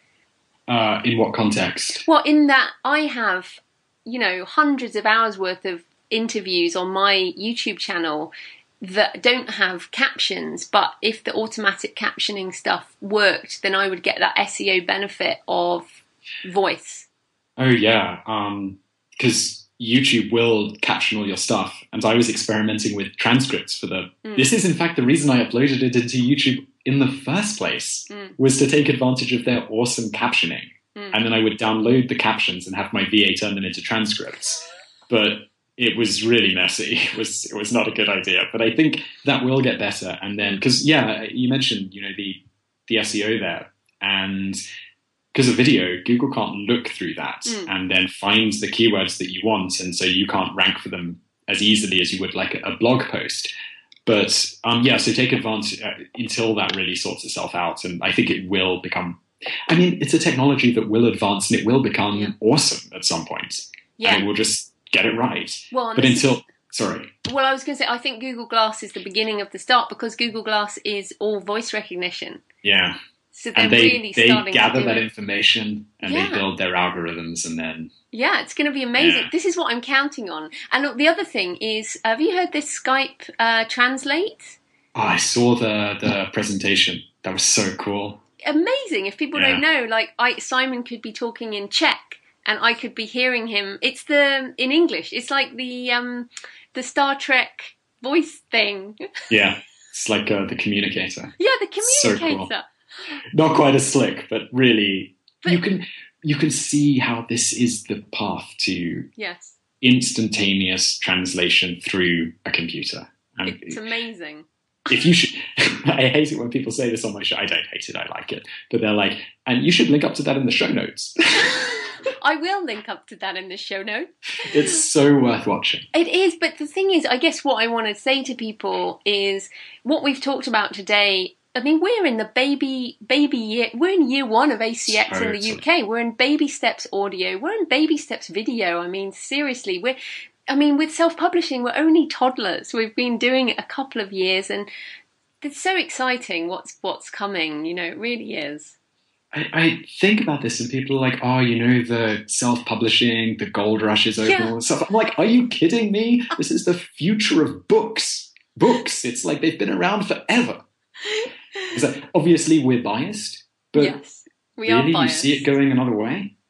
Uh, in what context? Well, in that I have, you know, hundreds of hours worth of interviews on my YouTube channel that don't have captions, but if the automatic captioning stuff worked, then I would get that S E O benefit of voice. Oh, yeah. Because YouTube will caption all your stuff. And I was experimenting with transcripts for the... Mm. This is, in fact, the reason I uploaded it into YouTube in the first place, Mm. was to take advantage of their awesome captioning. Mm. And then I would download the captions and have my V A turn them into transcripts. But it was really messy. It was it was not a good idea. But I think that will get better. And then, because, yeah, you mentioned, you know, the, the S E O there. And because of video, Google can't look through that Mm. and then find the keywords that you want. And so you can't rank for them as easily as you would like a, a blog post. But, um, yeah, so take advantage uh, until that really sorts itself out. And I think it will become... I mean, it's a technology that will advance and it will become Yeah. awesome at some point. Yeah. And it will just get it right. Well, and but this until... is- Sorry. Well, I was going to say, I think Google Glass is the beginning of the start, because Google Glass is all voice recognition. Yeah. So they're And they, really they starting gather to do that it. information and Yeah. they build their algorithms and then... Yeah, it's going to be amazing. Yeah. This is what I'm counting on. And look, the other thing is, have you heard this Skype uh, Translate? Oh, I saw the, the presentation. That was so cool. Amazing. If people Yeah. don't know, like I, Simon could be talking in Czech and I could be hearing him. It's the in English. It's like the um, the Star Trek voice thing. Yeah. It's like uh, the communicator. Yeah, the So communicator. cool. Not quite as slick, but really... But- you can you can see how this is the path to Yes, instantaneous translation through a computer. And it's amazing. if you should, I hate it when people say this on my show. I don't hate it. I like it. But they're like, and you should link up to that in the show notes. I will link up to that in the show notes. It's so worth watching. It is, but the thing is, I guess what I want to say to people is what we've talked about today. I mean, we're in the baby, baby year, we're in year one of A C X in the Totally. U K. We're in baby steps audio. We're in baby steps video. I mean, seriously, we're, I mean, with self-publishing, we're only toddlers. We've been doing it a couple of years and it's so exciting what's, what's coming. You know, it really is. I, I think about this and people are like, oh, you know, the self-publishing, the gold rush is over Yeah. and all this stuff. I'm like, are you kidding me? This is the future of books. Books. It's like they've been around forever. It's like, obviously, we're biased, but Yes, we are really, you biased. see it going another way?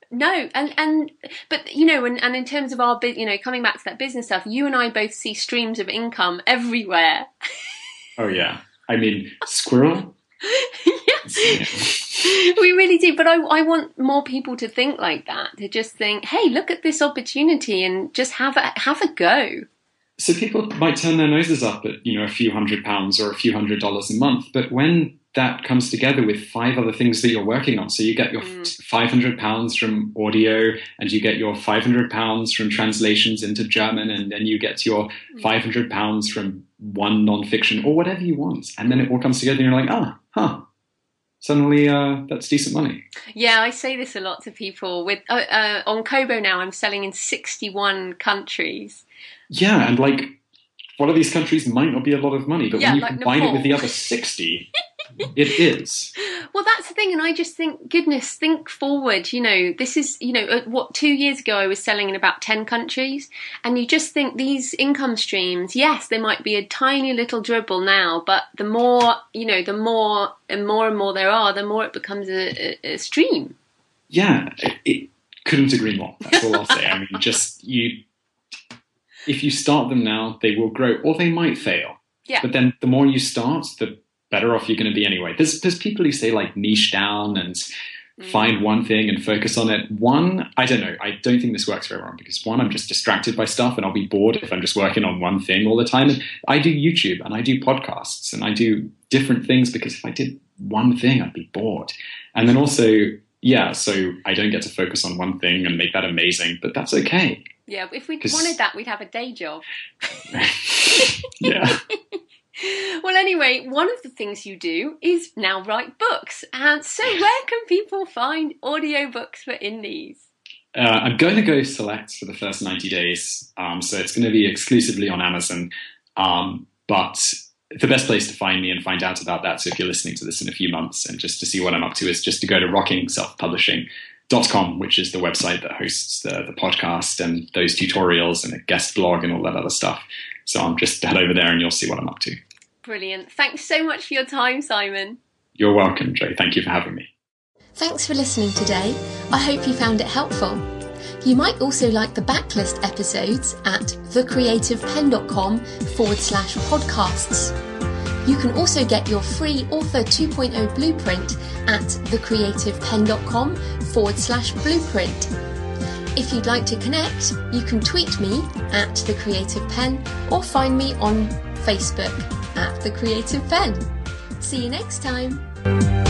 No, and and but you know, and, and in terms of our, you know, coming back to that business stuff, you and I both see streams of income everywhere. Oh yeah, I mean, squirrel. Yes. Yeah. We really do, but I, I want more people to think like that, to just think, hey, look at this opportunity and just have a have a go. So people might turn their noses up at, you know, a few hundred pounds or a few hundred dollars a month, but when that comes together with five other things that you're working on, so you get your mm. five hundred pounds from audio, and you get your five hundred pounds from translations into German, and then you get your mm. five hundred pounds from one nonfiction or whatever you want, and then it all comes together and you're like, ah, huh, suddenly uh, that's decent money. Yeah, I say this a lot to people. With uh, uh, on Kobo now, I'm selling in sixty-one countries. Yeah, and like one of these countries might not be a lot of money, but yeah, when you like combine Nepal. It with the other sixty, it is. Well, that's the thing, and I just think, goodness, think forward. You know, this is, you know, what, two years ago I was selling in about ten countries, and you just think these income streams, yes, they might be a tiny little dribble now, but the more, you know, the more and more and more there are, the more it becomes a, a, a stream. Yeah, it, it couldn't agree more. That's all I'll say. I mean, just you. If you start them now, they will grow, or they might fail. Yeah. But then the more you start, the better off you're going to be anyway. There's there's people who say like niche down and mm. find one thing and focus on it. One, I don't know. I don't think this works very well because one, I'm just distracted by stuff and I'll be bored if I'm just working on one thing all the time. And I do YouTube and I do podcasts and I do different things because if I did one thing, I'd be bored. And then also, yeah, so I don't get to focus on one thing and make that amazing, but that's okay. Yeah, if we wanted that, we'd have a day job. Yeah. Well, anyway, one of the things you do is now write books. And so where can people find audiobooks for indies? Uh, I'm going to go select for the first ninety days. Um, so it's going to be exclusively on Amazon. Um, but the best place to find me and find out about that, so if you're listening to this in a few months and just to see what I'm up to, is just to go to rocking self publishing dot com, which is the website that hosts the, the podcast and those tutorials and a guest blog and all that other stuff. So I'm just head over there and you'll see what I'm up to. Brilliant. Thanks so much for your time, Simon. You're welcome, Jo. Thank you for having me. Thanks for listening today. I hope you found it helpful. You might also like the backlist episodes at thecreativepen.com forward slash podcasts. You can also get your free Author two point oh blueprint at thecreativepen.com forward slash blueprint. If you'd like to connect, you can tweet me at The Creative Pen or find me on Facebook at The Creative Pen. See you next time.